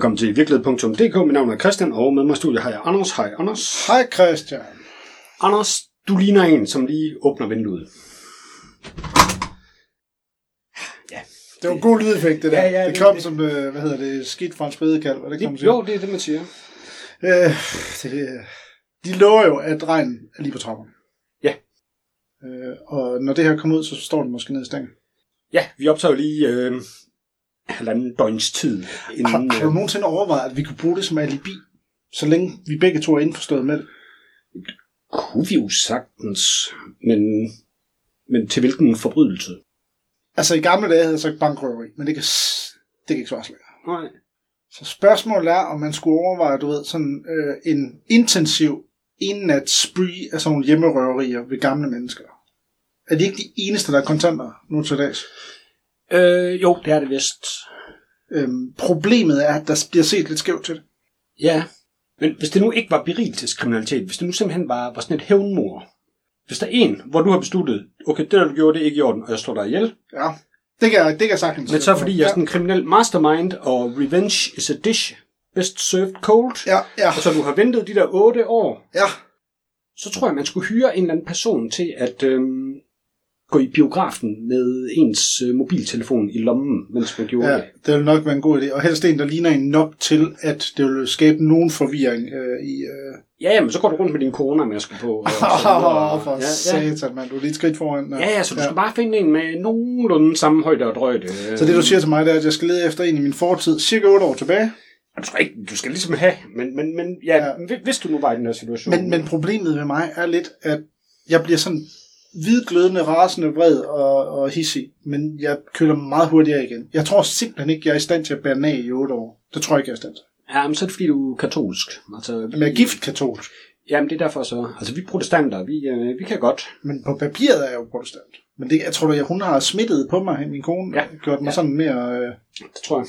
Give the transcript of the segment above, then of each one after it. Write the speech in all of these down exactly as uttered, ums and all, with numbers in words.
Velkommen til virkelighed punktum d k. Mit navn er Christian, og med mig i studiet har jeg Anders. Hej, Anders. Hej, Christian. Anders, du ligner en, som lige åbner vinduet. Ja. Det var en god lydeffekt, det der. Ja, ja, det, det kom det. som, hvad hedder det, skidt fra en spædekalv, hvad det kan man sige. Jo, det er det, man siger. Øh, det, de lover jo, at regnen er lige på trappen. Ja. Øh, og når det her kommer ud, så står den måske ned i stængen. Ja, vi optager lige øh, halvanden døgns tid. Inden, Har, har du nogensinde overvejet, at vi kunne bruge det som alibi, så længe vi begge to er indforstået med det? Kunne vi jo sagtens, men, men til hvilken forbrydelse? Altså i gamle dage havde jeg sagt bankrøveri, men det kan, det kan ikke svare længere. Nej. Så spørgsmålet er, om man skulle overveje, du ved, sådan øh, en intensiv en-nat spree af sådan nogle hjemmerøverier ved gamle mennesker. Er det ikke de eneste, der er kontanter nu til dags? Øh, jo, det er det vist. Øhm, problemet er, at der bliver set lidt skævt til det. Ja, men hvis det nu ikke var berigelseskriminalitet, hvis det nu simpelthen var, var sådan et hævnmord, hvis der er en, hvor du har besluttet, okay, det der du gjorde, det er ikke i orden, og jeg slår dig ihjel. Ja, det kan jeg, det kan jeg sagtens. Men så fordi jeg er sådan en kriminel mastermind, og revenge is a dish, best served cold, ja, ja. og så du har ventet de der otte år, ja. så tror jeg, man skulle hyre en eller anden person til at øhm, gå i biografen med ens øh, mobiltelefon i lommen, mens man gjorde ja, det. det vil nok være en god idé. Og helst en, der ligner en nok til, at det vil skabe nogen forvirring øh, i... Øh... Ja, men så går du rundt med din coronamaske på. Og Åh, oh, for ja, satan, mand. Du er lige et skridt foran. Ja, ja, så du ja. skal bare finde en med nogenlunde samme højde og drøjde. Så det, du siger til mig, det er, at jeg skal lede efter en i min fortid, cirka otte år tilbage. Du skal, ikke, du skal ligesom have, men, men, men ja, ja. hvis du nu var i den her situation. Men, men problemet ved mig er lidt, at jeg bliver sådan hvidglødende, rasende, vred og, og hissig, men jeg køler meget hurtigere igen. Jeg tror simpelthen ikke, jeg er i stand til at bære nag i otte år. Det tror jeg ikke, jeg er i stand til. Ja, men så er det fordi, du er katolsk. Altså, vi... Men jeg er giftkatolsk. Jamen, det er derfor så. Altså, vi protestanter, vi, øh, vi kan godt. Men på papiret er jeg jo protestant. Men det, jeg tror, at hun har smittet på mig, min kone, ja. gjort mig ja. sådan mere... Øh... Det tror jeg.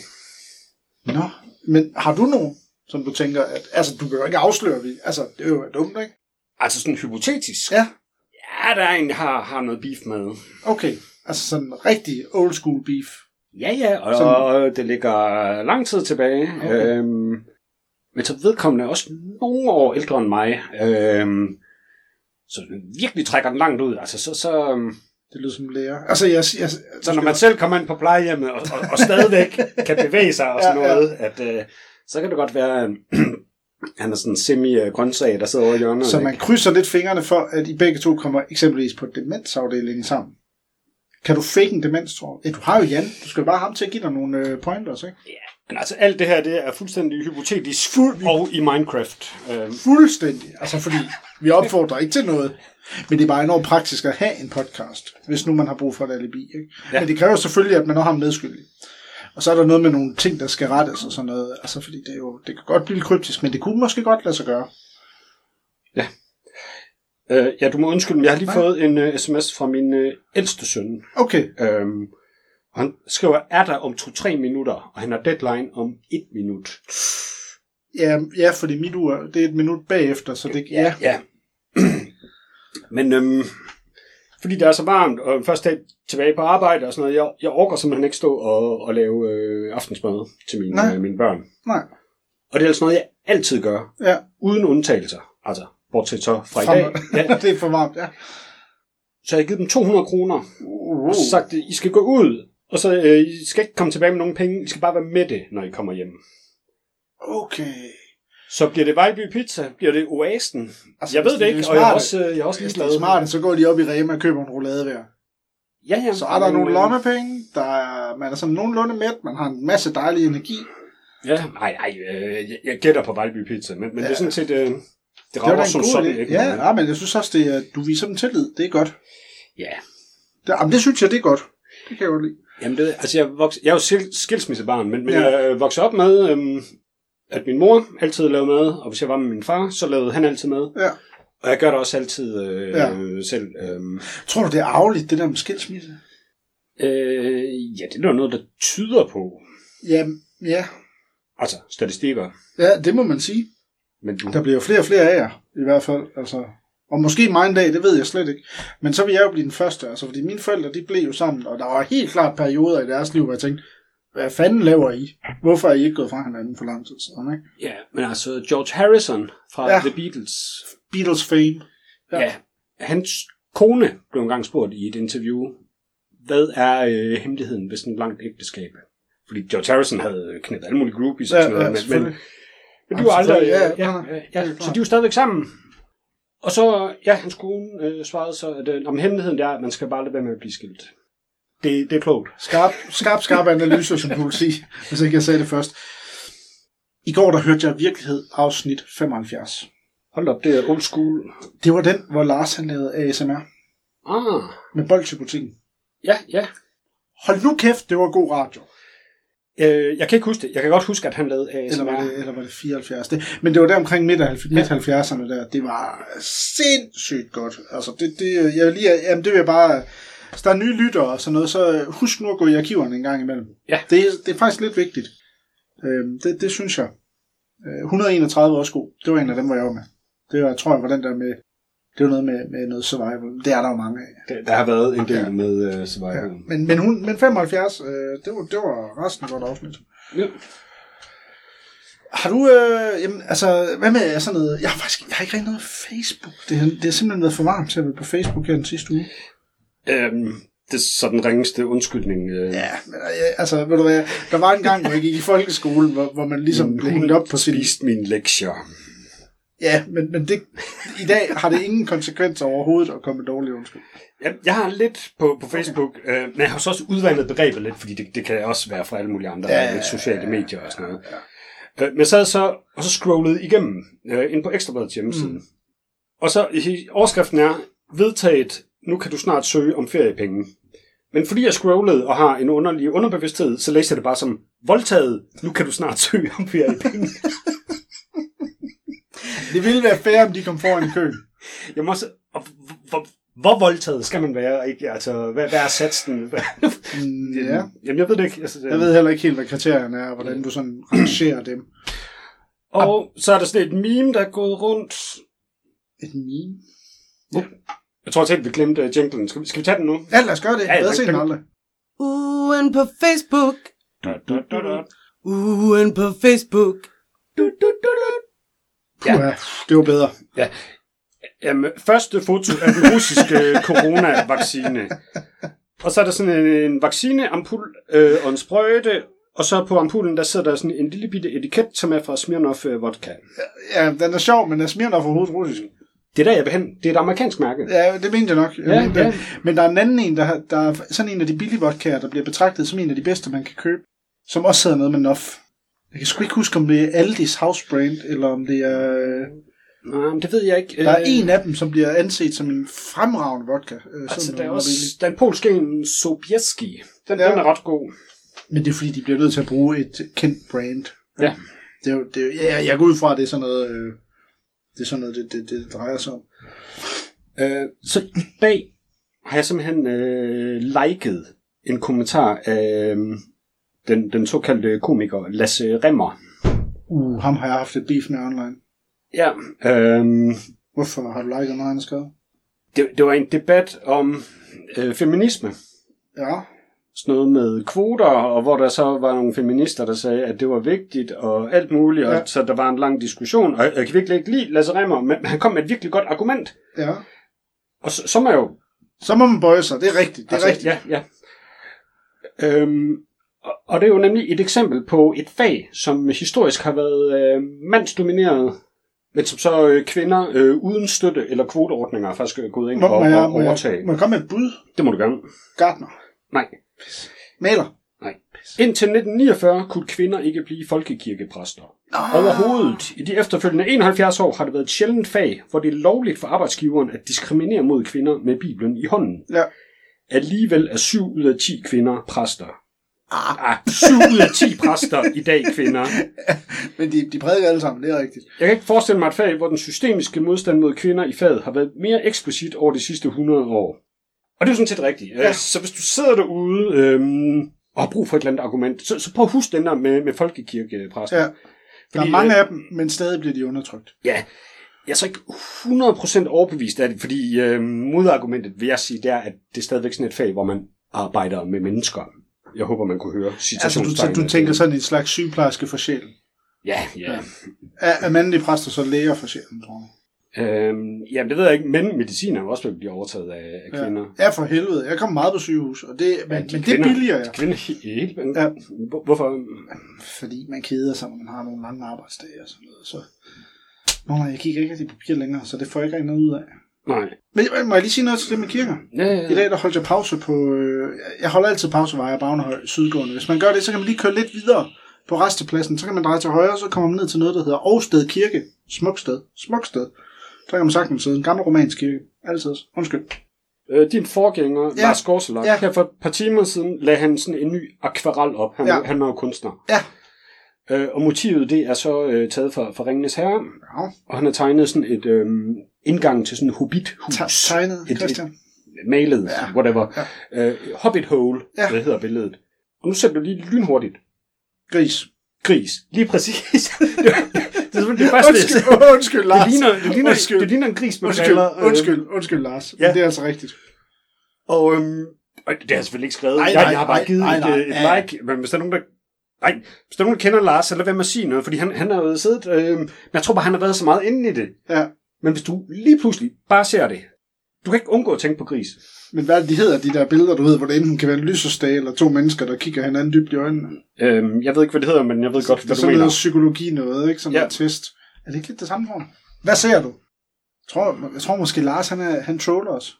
Nå, men har du nogen, som du tænker, at... Altså, du behøver ikke afsløre, vi... Altså, det er jo dumt, ikke? Altså, sådan hypotetisk? Ja. Ja, der er en, der har, har noget beef med. Okay, altså sådan rigtig old school beef. Ja, ja, og sådan... det ligger lang tid tilbage. Okay. Øhm, men så vedkommende er også nogle år ældre end mig. Øhm, så virkelig trækker den langt ud. Altså, så... så det lyder som lærer. Altså, jeg, jeg, jeg, så når man selv kommer ind på plejehjemmet og, og, og stadigvæk kan bevæge sig og sådan ja, noget, ja. at øh, så kan det godt være... Han er sådan en semi-grøntsag, der sidder over i hjørnet. Så man krydser lidt fingrene for, at I begge to kommer eksempelvis på demensafdelingen sammen. Kan du fake en demens, tror jeg? Ja, du har jo Jan. Du skal bare have ham til at give dig nogle øh, pointers, ikke? Ja, men altså alt det her, det er fuldstændig hypotetisk Fuld... og i Minecraft. Øhm. Fuldstændig. Altså fordi vi opfordrer ikke til noget. Men det er bare enormt praktisk at have en podcast, hvis nu man har brug for et alibi, ikke? Ja. Men det kræver selvfølgelig, at man også har medskyldig. Og så er der noget med nogle ting, der skal rettes og sådan noget. Altså, fordi det er jo, det kan godt blive kryptisk, men det kunne måske godt lade sig gøre. Ja. Øh, ja, du må undskylde, men jeg har lige Nej. fået en uh, sms fra min uh, ældste søn. Okay. Øhm, han skriver, er der om to-tre minutter, og han har deadline om et minut. Ja, ja, fordi mit ur, det er et minut bagefter, så det... Ja, ja. Men... Øhm, fordi det er så varmt, og først dag tilbage på arbejde og sådan noget, jeg, jeg orker simpelthen ikke stå og, og lave øh, aftensmad til mine, øh, mine børn. Nej. Og det er altså noget, jeg altid gør, ja. uden undtagelser. Altså, bortset så fra i dag. Ja. Det er for varmt, ja. Så jeg har givet dem to hundrede kroner, uh. og så sagt, I skal gå ud, og så øh, I skal ikke komme tilbage med nogen penge, I skal bare være med det, når I kommer hjem. Okay. Så bliver det Vejlby Pizza? Bliver det Oasen? Altså, jeg ved det ikke, det og jeg har også, jeg har også lige lavet. Det er smart, så går de op i Rema og køber en roulade hver. Ja, ja. Så er der nogle lommepenge, der er, man er sådan nogenlunde mæt, man har en masse dejlig energi. Ja, nej, nej, øh, jeg, jeg gætter på Vejlby Pizza, men, men ja. det er sådan set, øh, det rager som sådan, ikke? Ja, ja, men jeg synes også, det er, du viser dem tillid, det er godt. Ja. Det, jamen, det synes jeg, det er godt. Det kan jeg godt lide. Jamen, det, altså, jeg, vokser, jeg er jo skilsmissebarn, men, men ja. jeg voksede op med... Øhm, at min mor altid lavede mad, og hvis jeg var med min far, så lavede han altid mad. Ja. Og jeg gør det også altid øh, ja. selv. Øh. Tror du, det er arveligt, det der med skilsmisse? Øh, ja, det er noget, der tyder på. Ja, ja. Altså, statistikker. Ja, det må man sige. Men du... Der bliver jo flere og flere af jer, i hvert fald. Altså, og måske mig en dag, det ved jeg slet ikke. Men så vil jeg jo blive den første, altså, fordi mine forældre, de blev jo sammen, og der var helt klart perioder i deres liv, hvor jeg tænkte, hvad fanden laver I? Hvorfor er I ikke gået fra hinanden for lang tid siden, ikke? Ja, men altså George Harrison fra ja. The Beatles. Beatles fame. Ja. ja, hans kone blev engang spurgt i et interview, hvad er øh, hemmeligheden ved sådan et langt ægteskab? Fordi George Harrison havde knæppet alle mulige groupies og sådan ja, noget, ja, men, men, men de var aldrig, ja, ja, ja, ja, så de var stadigvæk sammen. Og så, ja, hans kone øh, svarede så, at øh, om hemmeligheden er, at man skal bare lade være med at blive skilt. Det, det er klogt. Skarp, skarp, skarp analyse, som du vil sige, hvis ikke jeg sagde det først. I går, der hørte jeg Virkelighed afsnit femoghalvfjerds. Hold op, det er old school. Det var den, hvor Lars han lavede A S M R. Ah. Med bolsjebutikken. Ja, ja. Hold nu kæft, det var god radio. Øh, jeg kan ikke huske det. Jeg kan godt huske, at han lavede A S M R. Eller var det, eller var det fireoghalvfjerds? Det, men det var der omkring midt halvfjerdserne der. Det var sindssygt godt. Altså, det, det, jeg vil lige, jamen, det vil jeg bare... Hvis der er nye lyttere og sådan noget, så husk nu at gå i arkiverne en gang imellem. Ja. Det, det er faktisk lidt vigtigt. Øh, det, det synes jeg. Øh, et hundrede og enogtredive var også god. Det var en af dem, hvor jeg var med. Det var, jeg tror jeg, var den der med... Det var noget med, med noget survival. Det er der jo mange af. Det, der har været en del ja. med uh, survival. Ja. Men, men, hun, men femoghalvfjerds, øh, det, var, det var resten godt afsnit. Ja. Har du... Øh, jamen, altså, hvad med sådan noget... Jeg har faktisk jeg har ikke rigtig noget Facebook. Det, det har simpelthen været for varmt til at være på Facebook her den sidste uge. Øhm, det er så den ringeste undskyldning. Øh. Ja, men, altså, ved du hvad, der var en gang, hvor jeg gik i folkeskolen, hvor, hvor man ligesom blev hængt op på sin... spiste mine lektier. Ja, men, men det, i dag har det ingen konsekvenser overhovedet at komme med dårlig undskyld. Jeg, jeg har lidt på, på Facebook, okay. øh, men jeg har så også udvandet begrebet lidt, fordi det, det kan også være fra alle mulige andre ja, sociale medier og sådan noget. Ja, ja. Øh, men jeg sad så, og så scrollede igennem øh, ind på Ekstrabladets hjemmeside. Mm. Og så i overskriften er, vedtaget, nu kan du snart søge om feriepenge. Men fordi jeg scrollede og har en underlig underbevidsthed, så læser jeg det bare som, voldtaget, nu kan du snart søge om feriepenge. Det ville være fair, om de kom foran i køen. Jeg må også... Hvor, hvor voldtaget skal man være? Ikke? Altså, hvad, hvad er satsen? mm, ja. Jamen, jeg ved det ikke. Altså, jeg ved heller ikke helt, hvad kriterierne er, og hvordan du sådan rangerer dem. Og så er der sådan et meme, der er gået rundt. Et meme? Ja. Jeg tror at vi glemte uh, jinglen. Skal vi, skal vi tage den nu? Ja, lad os gøre det. Ja, bedre sen aldrig. Ugen på Facebook. Da, da, da, da. Ugen på Facebook. Du, du, du, du. Puh, ja. Det var bedre. Ja. Jamen, første foto af den russiske coronavaccine. Og så er der sådan en, en vaccineampul øh, og en sprøjte, og så på ampullen, der sidder der sådan en lille bitte etiket, som er fra Smirnoff øh, vodka. Ja, den er sjov, men er Smirnoff overhovedet russisk? Det er der, jeg vil hen. Det er et amerikansk mærke. Ja, det mente jeg nok. Jeg ja, mente, ja. Men der er en anden en, der, der er sådan en af de billige vodkaer, der bliver betragtet som en af de bedste, man kan købe, som også hedder noget med Noff. Jeg kan sgu ikke huske, om det er Aldis house brand, eller om det er... Nej, men det ved jeg ikke. Der er en af dem, som bliver anset som en fremragende vodka. Altså, der er også der er en polsk en, Sobieski. Den, ja. den er ret god. Men det er fordi, de bliver nødt til at bruge et kendt brand. Ja. Det er jo, det er jo, ja, jeg går ud fra, at det er sådan noget, øh, det, er sådan noget det, det, det drejer sig om. Øh, så i dag har jeg simpelthen øh, liket en kommentar af øh, den, den såkaldte komiker Lasse Rimmer. Uh, ham har jeg haft et beef med online. Ja. Øh, Hvorfor har du liket noget, han skrev? Det, det var en debat om øh, feminisme. Ja. Sådan noget med kvoter, og hvor der så var nogle feminister, der sagde, at det var vigtigt, og alt muligt, ja. Og så der var en lang diskussion, og jeg kan virkelig ikke lide Lasse Rimmer, men han kom med et virkelig godt argument. Ja. Og så, så må jeg jo... Så må man bøje sig, det er rigtigt, det er altså, rigtigt. Ja, ja. Øhm, og, og det er jo nemlig et eksempel på et fag, som historisk har været øh, mandsdomineret, men som så øh, kvinder øh, uden støtte eller kvoteordninger er faktisk gået ind må, og, må jeg, og må overtage. Jeg, må jeg komme med et bud? Det må du gerne. Gartner? Nej. Maler? Nej. Indtil nitten niogfyrre kunne kvinder ikke blive folkekirkepræster. Ah. Overhovedet. I de efterfølgende enoghalvfjerds år har det været et sjældent fag, hvor det er lovligt for arbejdsgiveren at diskriminere mod kvinder med Bibelen i hånden. Ja. Alligevel er syv ud af ti kvinder præster. Ah. Ah, syv ud af ti præster i dag kvinder. Men de, de prædiker alle sammen, det er rigtigt. Jeg kan ikke forestille mig et fag, hvor den systemiske modstand mod kvinder i faget har været mere eksplicit over de sidste hundrede år. Og det er jo sådan set rigtigt. Ja. Så hvis du sidder derude øhm, og har brug for et eller andet argument, så, så prøv at huske den der med, med folkekirkepræster. Ja. Der er mange øh, af dem, men stadig bliver de undertrykt. Ja, jeg er så ikke hundrede procent overbevist af det, fordi øh, modargumentet vil jeg sige, det er, at det er stadigvæk sådan et fag, hvor man arbejder med mennesker. jeg håber, man kunne høre Altså, citationstegn. du, du tænker sådan en slags sygeplejerske for sjælen. Ja, ja. ja. Er, er mandlige præster så læger for sjælen, tror jeg? Øhm, jamen, det ved jeg ikke, men medicin er jo også blevet overtaget af, af kvinder. Ja. ja, for helvede. Jeg kommer meget på sygehus, og det, men, ja, de men kvinder, det er billigere. Ja. De kvinder helt... Ja. Hvorfor? Fordi man keder sig, når man har nogle lange arbejdsdage og sådan noget. Så... Nå, nej, jeg kigger ikke af de papirer længere, så det får jeg ikke rigtig noget ud af. Nej. Men må jeg lige sige noget til det med kirker? Ja, ja, ja. I dag der holdt jeg pause på... Øh, jeg holder altid pause, hvor jeg er Bagnehøj sydgående. Hvis man gør det, så kan man lige køre lidt videre på restepladsen. Så kan man dreje til højre, så kommer man ned til noget, der hedder Årsted Kirke. Smuksted. Smuksted. Der kan man sagtens sidde. En gammel romansk kirke. Altid. Undskyld. Øh, din forgænger, ja. Lars Gårdselak, ja. her for et par timer siden, lagde han sådan en ny akvarel op. Han, ja. han er jo kunstner. Ja. Øh, og motivet, det er så øh, taget fra, fra Ringenes Herre. Ja. Og han har tegnet sådan et øh, indgang til sådan et hobbit-hus. Ta- tegnet, et, Christian. Et, malet, ja. Whatever. Ja. Øh, Hobbit Hole, ja. det hedder billedet. Og nu sætter du lige lynhurtigt. Gris. Gris. Lige præcis. Det er det første, undskyld, undskyld, Lars. Det ligner, det ligner, undskyld. Det ligner en gris med undskyld, briller. Undskyld, undskyld, Lars. Ja. Men det er altså rigtigt. Og øhm, det har jeg selvfølgelig ikke skrevet. Nej, jeg, nej, jeg har bare nej, givet nej, nej, et, et ja. like. Men hvis der er nogen, der... Nej, hvis der er nogen, der kender Lars, så lad være med at sige noget. Fordi han, han har jo siddet... Øh, men jeg tror bare, han har været så meget inde i det. Ja. Men hvis du lige pludselig bare ser det... Du kan ikke undgå at tænke på gris. Men hvad de hedder, de der billeder, du ved, hvor det enten kan være en lysestage eller to mennesker, der kigger hinanden dybt i øjnene? Øhm, jeg ved ikke, hvad det hedder, men jeg ved så, godt, hvad du mener. Det er sådan noget psykologi noget, ikke? Sådan ja. En twist. Er det ikke lidt det samme for? Hvad ser du? Jeg tror, jeg tror måske, Lars, han, er, han troller os.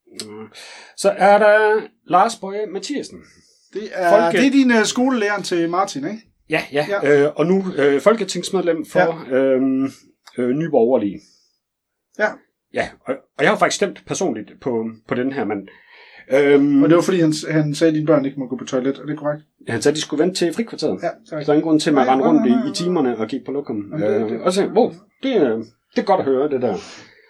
Så er der Lars Boje Mathiasen. Det er, Folke... det er din uh, skolelærer til Martin, ikke? Ja, ja. ja. Øh, og nu øh, folketingsmedlem for ja. øhm, øh, Nye Borgerlige. Ja. Ja, og, og jeg har faktisk stemt personligt på, på den her mand. Øhm, og det var fordi, han, han sagde, at dine børn ikke må gå på toilet. Er det korrekt? Han sagde, at de skulle vente til frikvarteret. Ja, så der er ingen grund til, at man rende rundt i, i timerne og gik på lokum. Øh, og så, wow, det, det er godt at høre, det der.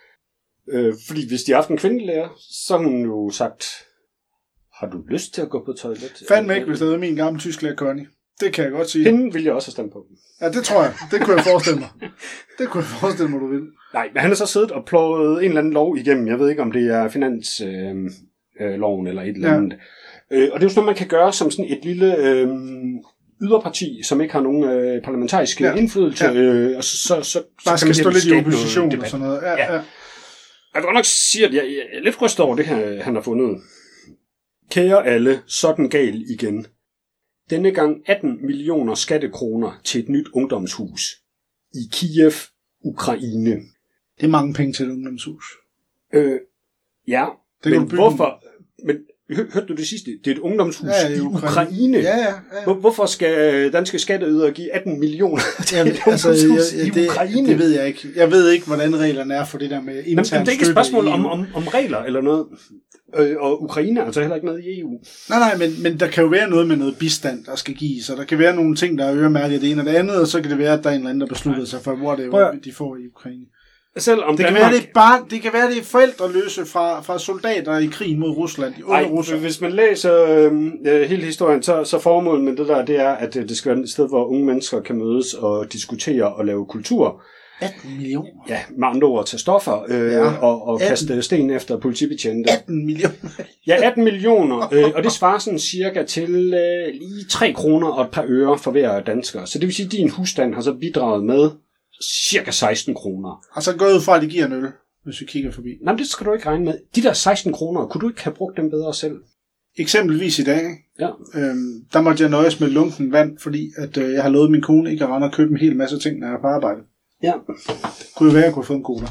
Øh, fordi hvis de har haft en kvindelærer, så har hun jo sagt, har du lyst til at gå på toilet? Fandme ikke, hvis det er min gamle tysklærer Connie. Det kan jeg godt sige. Hende vil jeg også have stemt på. Ja, det tror jeg. Det kunne jeg forestille mig. Det kunne jeg forestille mig, du vil. Nej, men han har så siddet og pløjet en eller anden lov igennem. Jeg ved ikke, om det er finansloven øh, øh, eller et eller andet. Ja. Øh, og det er jo sådan noget, man kan gøre som sådan et lille øh, yderparti, som ikke har nogen øh, parlamentarisk ja. indflydelse. Ja. Øh, og så, så, så, bare så kan skal stå lidt i opposition og sådan noget. Ja, ja. Ja. Jeg vil nok sige, at jeg, jeg er lidt rystet over det her, han har fundet. Kære alle, sådan gal igen. Denne gang atten millioner skattekroner til et nyt ungdomshus i Kiev, Ukraine. Det er mange penge til et ungdomshus. Øh, ja, det men hvorfor... Men hørte du det sidste? Det er et ungdomshus ja, i Ukraine. Ukraine. Ja, ja, ja. Hvorfor skal danske skatteydere give atten millioner til Jamen, et ungdomshus altså, jeg, jeg, i det, Ukraine? Det ved jeg ikke. Jeg ved ikke, hvordan reglerne er for det der med intern støtte. Men det er ikke et spørgsmål om, om, om regler eller noget. Øh, og Ukraine er altså heller ikke noget i E U. Nej, nej, men, men der kan jo være noget med noget bistand, der skal gives. Så der kan være nogle ting, der er øremærket det ene og det andet, og så kan det være, at der er en eller anden, der beslutter sig for, hvor det er, de får i Ukraine. Selvom det, Danmark... kan være, det, er bare, det kan være, det er forældreløse fra, fra soldater i krigen mod Rusland. De Ej, hvis man læser øh, hele historien, så, så formålet med det der, det er, at det skal være et sted, hvor unge mennesker kan mødes og diskutere og lave kultur. atten millioner? Ja, med andre ord tage stoffer øh, ja, og, og kaste sten efter politibetjente. atten millioner? Ja, atten millioner, øh, og det svarer sådan cirka til øh, lige tre kroner og et par øre for hver dansker. Så det vil sige, at din husstand har så bidraget med cirka seksten kroner. Og så går ud fra, at de giver en øl, hvis vi kigger forbi. Nej, men det skal du ikke regne med. De der seksten kroner, kunne du ikke have brugt dem bedre selv? Eksempelvis i dag, ja. øhm, der måtte jeg nøjes med lunken vand, fordi at, øh, jeg har lovet min kone ikke at rende og købe en hel masse ting, når jeg er på arbejde. Ja. Det kunne jo være, at jeg kunne få en cola.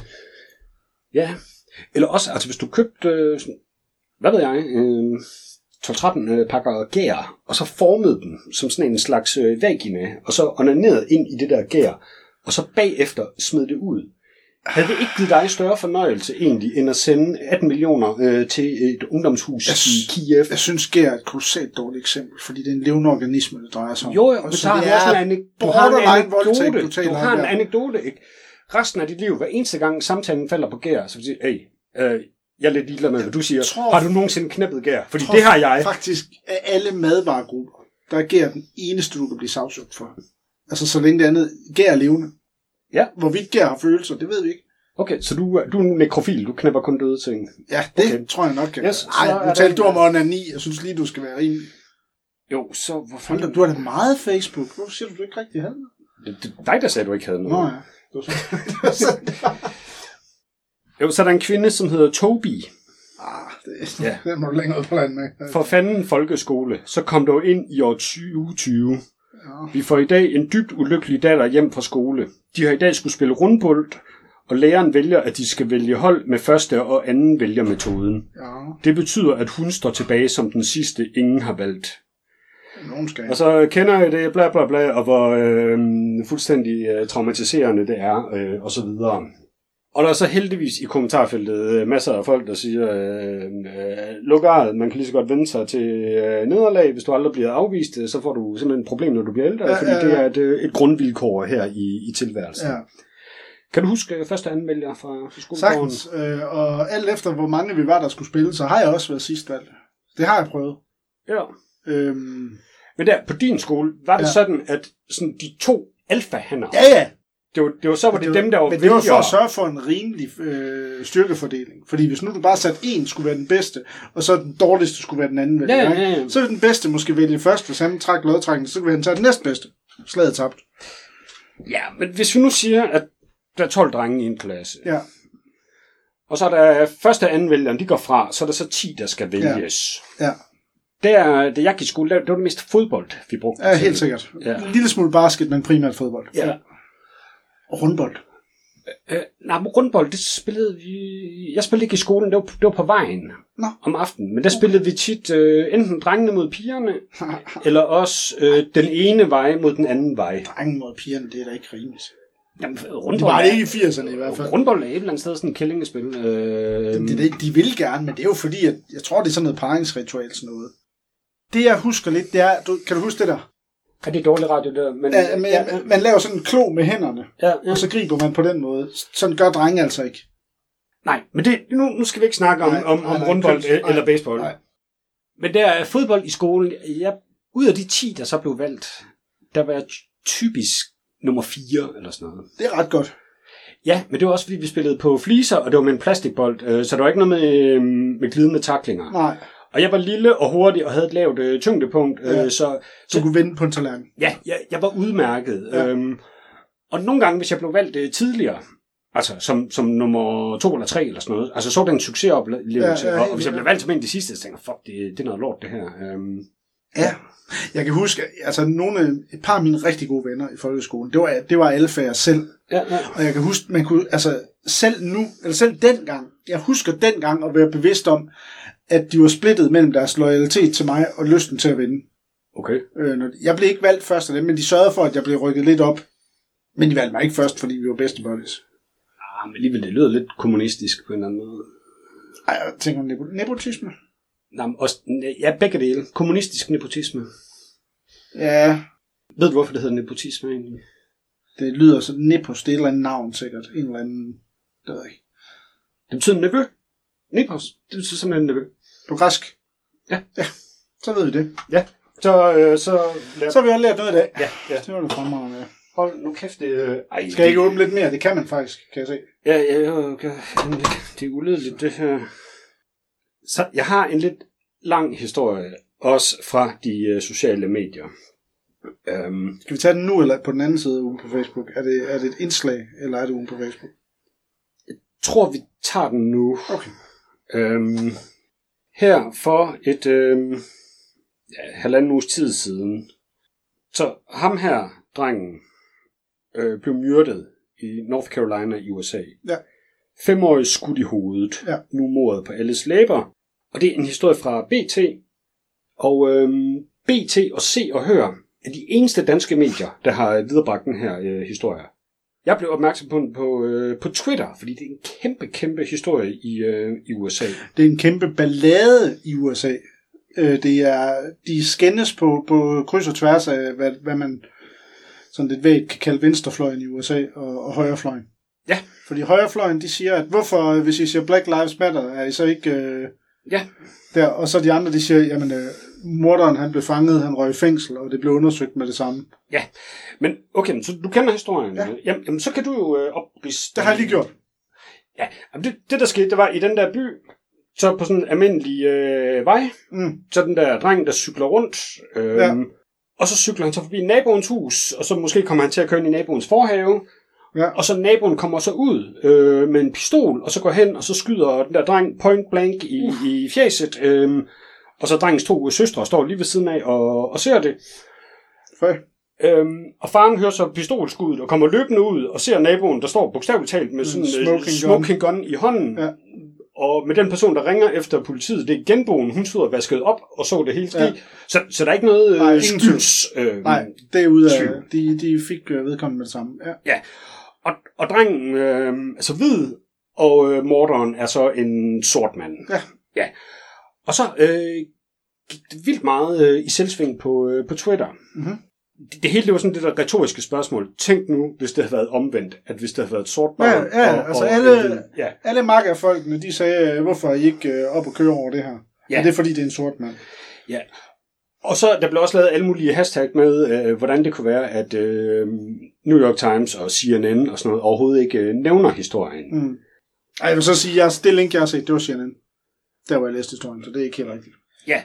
Ja, eller også, altså hvis du købte, øh, hvad ved jeg, øh, tolv tretten øh, pakker gær, og så formede den som sådan en slags øh, vagina, og så onanerede ind i det der gær, og så bagefter smed det ud. Havde det ikke givet dig større fornøjelse egentlig, end at sende atten millioner øh, til et ungdomshus jeg, i Kiev? Jeg synes, gær er et kolossalt dårligt eksempel, fordi det er en levende organisme, der drejer sig om. Jo, jo, men så har du også en, anek- du har en anekdote. Du har en anekdote, ikke? Resten af dit liv, hver eneste gang samtalen falder på gær, så vil du sige, hey, øh, jeg er lidt ligeglad med, hvad du siger. Tror, har du nogensinde knæppet gær? Fordi det har jeg. Faktisk, af alle madvaregrupper, der er gær den eneste, du kan blive sagsøgt for. Altså, så længe det andet, gær er levende. Ja. Hvorvidt gær har følelser, det ved vi ikke. Okay, så du, du er nekrofil, du knæpper kun døde ting. Ja, det okay. tror jeg nok. Kan yes, Ej, nu talte du om onani, jeg synes lige, du skal være rimelig. Jo, så hvorfor... Hold da, du har da meget Facebook. Hvorfor siger du, du ikke rigtig havde noget? Det er dig, der sagde, du ikke havde noget. Nå ja. Det var sådan. Jo, så er der en kvinde, som hedder Toby. Ah, det, Ja. den må du længere på land med. For fanden folkeskole, så kom du ind i år tyve tyve. Ja. Vi får i dag en dybt ulykkelig datter hjem fra skole. De har i dag skulle spille rundbold, og læreren vælger, at de skal vælge hold med første og anden vælgermetoden. Ja. Det betyder, at hun står tilbage som den sidste, ingen har valgt. Nogen skal. Og så kender jeg det, bla bla bla, og hvor øh, fuldstændig øh, traumatiserende det er, øh, og så videre. Og der er så heldigvis i kommentarfeltet øh, masser af folk, der siger, øh, øh, luk arret, man kan lige så godt vende sig til øh, nederlag. Hvis du aldrig bliver afvist, øh, så får du simpelthen et problem, når du bliver ældre, Ja, fordi ja, ja. det er et, øh, et grundvilkår her i, i tilværelsen. Ja. Kan du huske første anmelder fra, fra skolegården? Sagtens. Øh, og alt efter, hvor mange vi var, der skulle spille, så har jeg også været sidst valgt. Det har jeg prøvet. Ja. Øhm, Men der, på din skole, var det Ja. sådan, at sådan, de to alfahanner, ja, ja. det var, det var så var det, det var, dem, der var Men det var for vælgere. at sørge for en rimelig øh, styrkefordeling. Fordi hvis nu du bare satte en skulle være den bedste, og så den dårligste skulle være den anden vælger, Ja, ikke? ja, ja. Så vil den bedste måske vælge først, hvis han trækker lodtrækningen, så vil han tage den næstbedste. Slaget tabt. Ja, men hvis vi nu siger, at der er tolv drenge i en klasse, Ja. og så er der første og anden vælgeren, de går fra, så er der så ti, der skal vælges. Ja. Der, da jeg gik i skole, det var det mest fodbold, vi brugte. Ja, til. helt sikkert. Ja. En lille smule basket, men primært fodbold. Ja. Og rundbold. Øh, nej, men rundbold, det spillede vi... Jeg spillede ikke i skolen, det var, det var på vejen Nå. om aftenen. Men der spillede vi tit øh, enten drengene mod pigerne, eller også øh, den ene vej mod den anden vej. Drengen mod pigerne, det er da ikke rimeligt. Jamen, Det rundbold, var er, det ikke i firserne i hvert fald. rundbold er et eller andet sted sådan en kællingespil. Øh, Det, det, de vil gerne, men det er jo fordi, at jeg tror, det er sådan noget paringsritual, sådan noget. Det, jeg husker lidt, det er... Du, kan du huske det der? er det dårlig radio der? Men, Ja, man, ja, man laver sådan en klo med hænderne, ja, ja. og så griber man på den måde. Sådan gør drenge altså ikke. Nej, men det, nu, nu skal vi ikke snakke om, Nej, om, nej, om nej, rundbold kønt. eller Nej, baseball. nej. Men der er fodbold i skolen. Jeg, ud af de ti, der så blev valgt, der var jeg typisk nummer fire eller sådan noget. Det er ret godt. Ja, men det var også fordi, vi spillede på fliser, og det var med en plastikbold, øh, så der var ikke noget med, øh, med glidende taklinger. Nej, Og jeg var lille og hurtig og havde et lavt øh, tyngdepunkt, øh, Ja. så, så så du kunne vinde på en tallerken. ja, jeg, jeg var udmærket. Ja. Øhm, og nogle gange, hvis jeg blev valgt øh, tidligere, altså som, som nummer to eller tre eller sådan noget, altså så var det en succesoplevelse, Ja, ja, og, helt og hvis jeg blev sikkert. valgt som en af de sidste, så tænkte jeg, fuck, det, det er noget lort det her. Øhm, Ja. Jeg kan huske, altså nogle, et par af mine rigtig gode venner i folkeskolen, det var, det var alfager selv. ja, ja. Og jeg kan huske, man kunne, altså selv nu, eller selv dengang, jeg husker dengang at være bevidst om, at de var splittet mellem deres loyalitet til mig og lysten til at vinde. Okay. Øh, når- jeg blev ikke valgt først af dem, men de sørgede for, at jeg blev rykket lidt op. Men de valgte mig ikke først, fordi vi var bedste buddies. Ah, men alligevel, det lyder lidt kommunistisk på en eller anden måde. Ej, jeg tænker nepo- nepotisme. Nej, men også, ja, begge dele. Kommunistisk nepotisme. Ja, Ved du, hvorfor det hedder nepotisme egentlig? det lyder så nepos, det er et eller andet navn sikkert. En eller anden, det ved jeg ikke. Det betyder nevø. Nepos. Det betyder simpelthen nevø. På græsk. Ja. Ja, så ved vi det. Ja, så... Øh, så, lad... Så har vi også lært noget i dag. Ja, ja. Det var det fremragende med. Hold nu kæft, det... Øh... Ej, Skal jeg ikke åbne lidt mere? Det kan man faktisk, kan jeg se. Ja, ja, ja, okay. Jamen, det er uledeligt, det her. Så jeg har en lidt lang historie, også fra de uh, sociale medier. Um, Skal vi tage den nu, eller på den anden side ugen på Facebook? Er det, er det et indslag, eller er det ugen på Facebook? tror, vi tager den nu. Okay. Um, her for et um, ja, halvanden uges tid siden, så ham her, drengen, øh, blev myrdet i North Carolina i U S A. Ja. Femårig skudt i hovedet. Ja. Nu mordet på alles læber. Og det er en historie fra B T. Og øhm, B T og Se og Hør er de eneste danske medier, der har viderebragt den her øh, historie. Jeg blev opmærksom på den på, øh, på Twitter, fordi det er en kæmpe, kæmpe historie i, øh, i U S A. Det er en kæmpe ballade i U S A. Øh, det er, de skændes på, på kryds og tværs af, hvad, hvad man sådan lidt vægt kan kalde venstrefløjen i U S A og, og højrefløjen. Ja. Fordi højrefløjen, de siger, at hvorfor, hvis I siger Black Lives Matter, er I så ikke øh, Ja. der? Og så de andre, de siger, jamen, øh, morderen, han blev fanget, han røg i fængsel, og det blev undersøgt med det samme. Ja, men okay, så du kender historien. Ja. Jamen, jamen, så kan du jo øh, oprise... Det har jeg lige gjort. Ja, jamen, det, det der skete, det var i den der by, så på sådan en almindelig øh, vej, Mm. så den der dreng, der cykler rundt, øh, Ja. og så cykler han så forbi naboens hus, og så måske kommer han til at køre ind i naboens forhave, Ja. og så naboen kommer så ud øh, med en pistol, og så går hen, og så skyder den der dreng point blank i, uh. i fjeset, øh, og så drengens to søstre står lige ved siden af og, og ser det. Føj. Øhm, og faren hører så pistolskuddet og kommer løbende ud og ser naboen, der står bogstaveligt talt med sådan en smoking smoking gun. gun i hånden. Ja. Og med den person, der ringer efter politiet, det er genboen, hun stod og vaskede op og så det hele ske. Ja. Så, så der er ikke noget Nej, øh, skylds... Øh, Nej, det er ude af... tvivl. De, de fik øh, vedkommende med det samme. Ja. Ja, og, og drengen øh, er så hvid, og øh, morderen er så en sort mand. Ja. Ja. Og så øh, gik det vildt meget øh, i selvsving på, øh, på Twitter. Mm-hmm. Det, det hele det var sådan det der retoriske spørgsmål. Tænk nu, hvis det havde været omvendt, at hvis det havde været et sort barn. Ja, ja, og, altså og, alle, øh, ja. alle makkerfolkene, de sagde, hvorfor er I ikke øh, op og køre over det her? Ja. Og det er fordi, det er en sort mand. Ja. Og så der blev også lavet alle mulige hashtag med, øh, hvordan det kunne være, at øh, New York Times og C N N og sådan noget overhovedet ikke øh, nævner historien. Mm. Ej, jeg vil så sige, at det link, jeg har set, det var C N N. Der var jeg læste historien, så det er ikke helt rigtigt. Ja.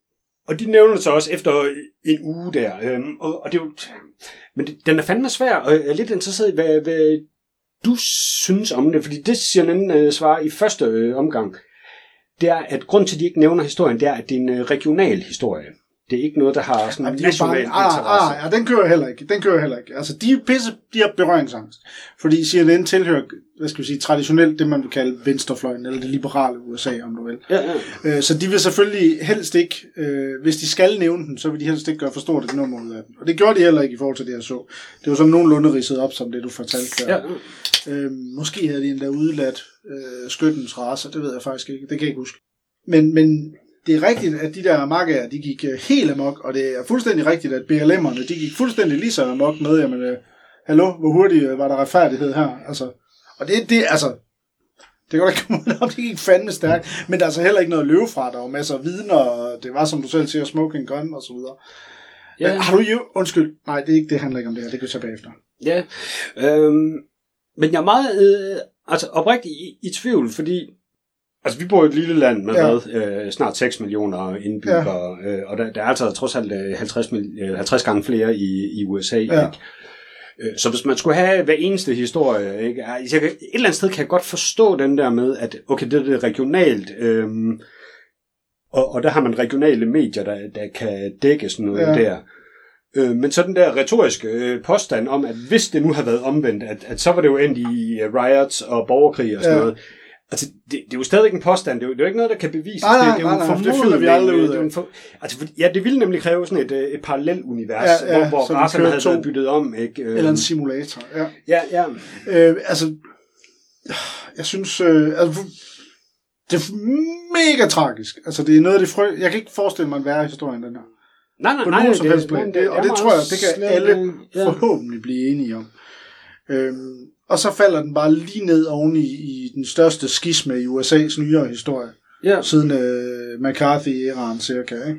Og de nævner så også efter en uge der. Øhm, og, og det er jo, men det, den er fandme svær, og jeg er lidt interesseret i, hvad, hvad du synes om det. Fordi det C N N øh, svarer i første øh, omgang, det er, at grund til, at de ikke nævner historien, det er, at det er en øh, regional historie. Det er ikke noget, der har sådan en national interesse. Ah, ah, ja, den kører heller ikke. Den kører heller ikke. Altså, de er pisse, de har berøringsangst. Fordi C N N tilhører, hvad skal vi sige, traditionelt det, man vil kalde venstrefløjen, eller det liberale U S A, om du vil. Ja, ja. Så de vil selvfølgelig helst ikke, øh, hvis de skal nævne den, så vil de helst ikke gøre for stort et nummer ud af den. Og det gjorde de heller ikke i forhold til det, jeg så. Det var sådan nogenlunde ridset op, som det, du fortalte der. Ja, ja. Øh, måske havde de endda udladt øh, skyttens racer, det ved jeg faktisk ikke. Det kan jeg ikke huske. Men, men det er rigtigt, at de der marker, de gik helt amok, og det er fuldstændig rigtigt, at B L M'erne, de gik fuldstændig lige så amok med, jamen, øh, hallo, hvor hurtigt var der retfærdighed her? Altså, og det, det, altså, det kan da ikke komme op, det gik fandme stærkt, men der er altså heller ikke noget at løbe fra, der var masser af vidner, og det var, som du selv siger, smoking gun, og så videre. Ja. Men, har du jo, undskyld, nej, det er ikke, det handler ikke om det her, det kan vi tage bagefter. Ja, øhm, men jeg er meget, øh, altså oprigtigt i, i tvivl, fordi altså, vi bor i et lille land med ja. hvad, øh, snart seks millioner indbyggere, ja. øh, og der, der er altså trods alt halvtreds, halvtreds gange flere i, i U S A. Ja. Ikke? Så hvis man skulle have hver eneste historie, ikke? Jeg kan, et eller andet sted kan jeg godt forstå den der med, at okay, det er det regionalt, øhm, og, og der har man regionale medier, der, der kan dække sådan noget ja. der. Øh, men så den der retoriske øh, påstand om, at hvis det nu havde været omvendt, at, at så var det jo endt i uh, riots og borgerkrig og sådan ja. noget. Altså, det, det er jo stadig en påstand. Det er jo, det er jo ikke noget, der kan bevises. Nej, nej, det, det er jo nej, nej, det finder vi aldrig ud af. For, altså, for, ja, det ville nemlig kræve sådan et, et parallelt univers, ja, ja, hvor, hvor racerne havde to. været byttet om. Ikke? Eller en simulator, ja. Ja, ja. Øh, altså, jeg synes, øh, altså, det er mega tragisk. Altså, det er noget af det frø... Jeg kan ikke forestille mig en værre historie end den her. Nej, nej, På nej. nogen Det, som helst plan. det, det, og det tror jeg, det kan slet, alle ja. forhåbentlig blive enige om. Øhm, og så falder den bare lige ned oven i, i den største skisme i U S A's nyere historie. Ja. Siden øh, McCarthy-æraen cirka, ikke?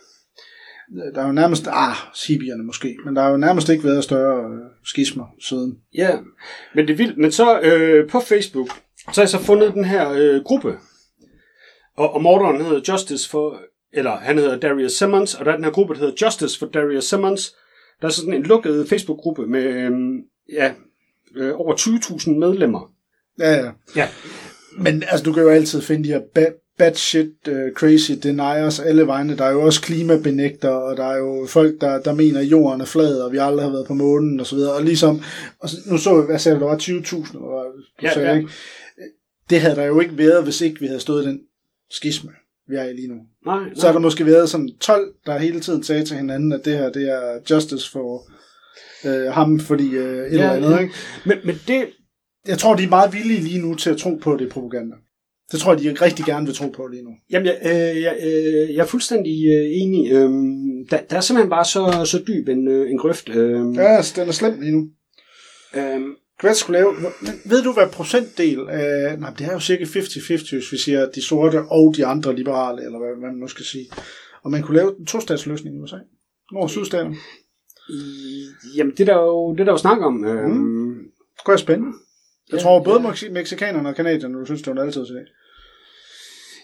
Der er jo nærmest, ah, hippiernes måske, men der har jo nærmest ikke været større øh, skismer siden. Ja, men det er vildt. Men så øh, på Facebook, så har jeg så fundet den her øh, gruppe. Og, og morderen hedder Justice for, eller han hedder Darius Simmons, og der er den her gruppe, der hedder Justice for Darius Simmons. Der er sådan en lukket Facebook-gruppe med, øh, ja, øh, over tyve tusind medlemmer. Ja, ja. Ja. Men altså, du kan jo altid finde de her bad, bad shit, uh, crazy deniers alle vegne. Der er jo også klimabenægter, og der er jo folk, der, der mener, at jorden er flad, og vi aldrig har været på månen, og så videre. Og ligesom, og så, nu så jeg, hvad sagde du, der var tyve tusind, du ja, sagde, ja. ikke? Det havde der jo ikke været, hvis ikke vi havde stået i den skisme, vi er i lige nu. Nej, nej. Så har der måske været sådan tolv, der hele tiden sagde til hinanden, at det her, det er justice for øh, ham, fordi øh, et ja, eller andet, ja. Ikke? Men, men det... Jeg tror, de er meget villige lige nu til at tro på, det propaganda. Det tror jeg, de rigtig gerne vil tro på lige nu. Jamen, jeg, øh, jeg, øh, jeg er fuldstændig øh, enig. Øhm, der, der er simpelthen bare så, så dyb en, øh, en grøft. Øhm, ja, altså, den er slem lige nu. Øhm, Hvad skulle lave? Men ved du, hvad procentdel af... Nej, det er jo cirka halvtreds halvtreds, hvis vi siger de sorte og de andre liberale, eller hvad, hvad man nu skal sige. Og man kunne lave en to-statsløsning i U S A. Nord- og sydstaten. Jamen, det er der jo, det er der jo snak om. Øhm, mm. Det er spændende. Jeg ja, tror, både ja. mexikanerne og kanadierne, du synes, det var altid til det.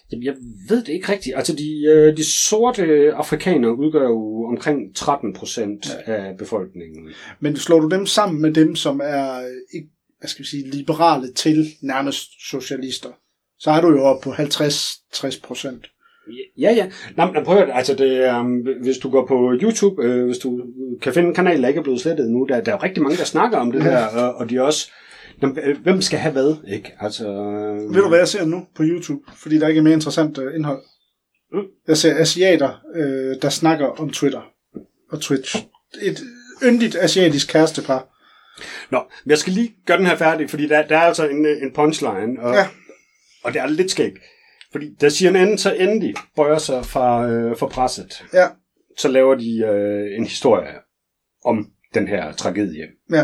Jamen, jeg ved det ikke rigtigt. Altså, de, de sorte afrikanere udgør jo omkring tretten procent ja. af befolkningen. Men slår du dem sammen med dem, som er, ikke, hvad skal vi sige, liberale til nærmest socialister, så er du jo oppe på halvtreds til tres procent. Ja, ja. Nå, men prøv at, altså det, um, hvis du går på YouTube, øh, hvis du kan finde en kanal, der ikke er blevet slettet nu, der, der er jo rigtig mange, der snakker om det ja. der, og, og de også, hvem skal have hvad, ikke? Altså, øh... Ved du, hvad jeg ser nu på YouTube? Fordi der ikke er mere interessant øh, indhold. Mm. Jeg ser asiater, øh, der snakker om Twitter og Twitch. Et yndigt asiatisk kærestepar. Nå, men jeg skal lige gøre den her færdig, fordi der, der er altså en, en punchline, og, ja. og det er lidt skægt. Fordi da C N N så endelig bøjer sig fra, øh, fra presset, ja. så laver de øh, en historie om den her tragedie. Ja.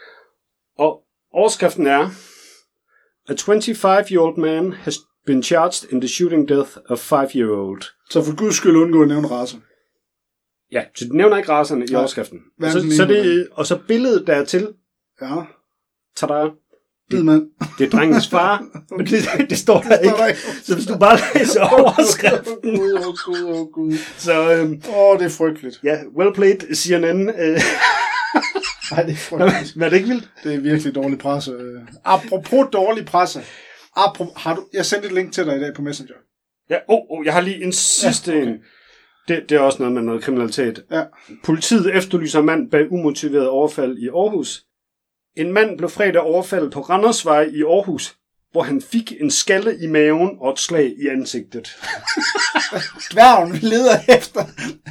Og overskriften er, A twenty-five-year-old man has been charged in the shooting death of five-year-old. Så for guds skyld undgå at nævne race. Ja, så de nævner ikke racerne i overskriften. Og så, så det, og så billedet dertil. Ja. Tada. Det, det, det er drengens far, men det, det står der ikke. Så hvis du bare læser overskriften. Åh, gud, åh, gud, åh, gud. Så, øhm, åh, det er frygteligt. Ja, well played, C N N. Øh. Nej, det er frygteligt. Hvad er det ikke vildt? Det er virkelig dårlig presse. Apropos dårlig presse. Apropos, har du, jeg sendte et link til dig i dag på Messenger. Ja, oh, oh, jeg har lige en sidste ja, okay. en. Det, det er også noget med noget kriminalitet. Ja. Politiet efterlyser mand bag umotiveret overfald i Aarhus. En mand blev fredag overfaldet på Randersvej i Aarhus, hvor han fik en skalle i maven og et slag i ansigtet. Dværgen leder efter,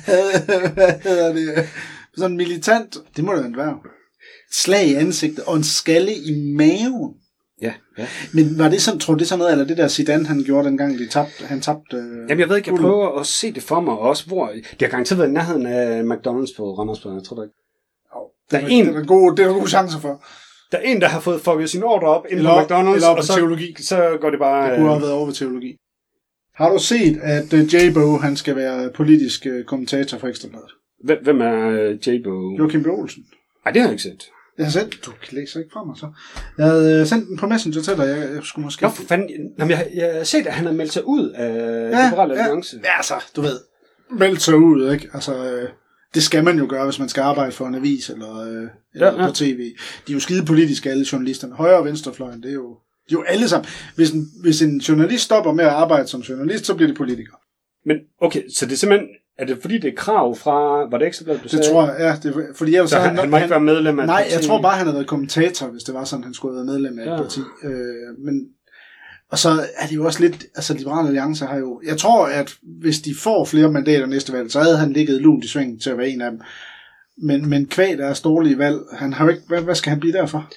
hvad hedder det, sådan militant, det må da være en dværg. Slag i ansigtet og en skalle i maven. Ja, ja. Men var det sådan, tror du det er sådan noget, eller det der Zidane, han gjorde dengang, de tabte, han tabte... Øh, Jamen jeg ved ikke, jeg prøver at se det for mig også, hvor, det har garanteret været i nærheden af McDonald's på Randersvej, jeg tror det ikke. Der er, en, det er gode, det er gode chancer for. Der er en, der har fået fucket sin ordre op inden på McDonald's, eller op og så, teologi. så går det bare... Det kunne have været over ved teologi. Har du set, at uh, J-Bo, han skal være politisk uh, kommentator for Ekstra Bladet? Hvem, hvem er uh, J-Bo? Joachim B. Olsen. Nej, det har jeg ikke set. Jeg har sendt, du læser ikke fra mig så. Jeg havde uh, sendt den på Messenger til dig, jeg, jeg skulle måske... Nå, for fanden, jamen, jeg, jeg har set, at han har meldt sig ud af ja, Liberal Alliance. Ja, altså, du ved, meldt sig ud, ikke? Altså... Uh, det skal man jo gøre, hvis man skal arbejde for en avis eller, øh, eller ja, ja. på tv. De er jo skide politiske, alle journalisterne. Højre- og venstrefløjen, det er jo, de er jo alle sammen. Hvis en, hvis en journalist stopper med at arbejde som journalist, så bliver det politiker. Men okay, så det er simpelthen, er det fordi det er krav fra, var det Ekstra Bladet, du det sagde? tror jeg, ja. Det, fordi jeg, så, så han, han må ikke være medlem af nej, jeg tror bare, han havde været kommentator, hvis det var sådan, han skulle have været medlem af ja. et parti. Øh, men... Og så er det jo også lidt, altså Liberal Alliance har jo, jeg tror, at hvis de får flere mandater næste valg, så havde han ligget lunt i svingen til at være en af dem. Men, men kvæg deres dårlige valg, han har jo ikke, hvad, hvad skal han blive derfor?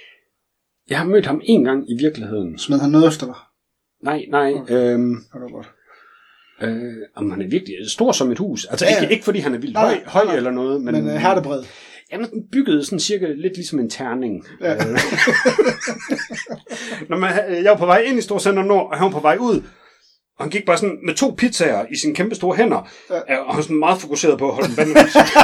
Jeg har mødt ham en gang i virkeligheden. Smed han noget efter dig? Nej, nej. Okay. Øhm, det var godt. Øh, om han er virkelig stor som et hus. Altså ja, ikke, ikke fordi han er vildt høj, høj nej, eller noget, men... Men uh, hertebred. Jamen, den byggede sådan cirka lidt ligesom en terning. Ja. Når man, jeg var på vej ind i Storcenter Nord, og han var på vej ud, og han gik bare sådan med to pizzaer i sine kæmpe store hænder, ja. og han var sådan meget fokuseret på at holde den vandet.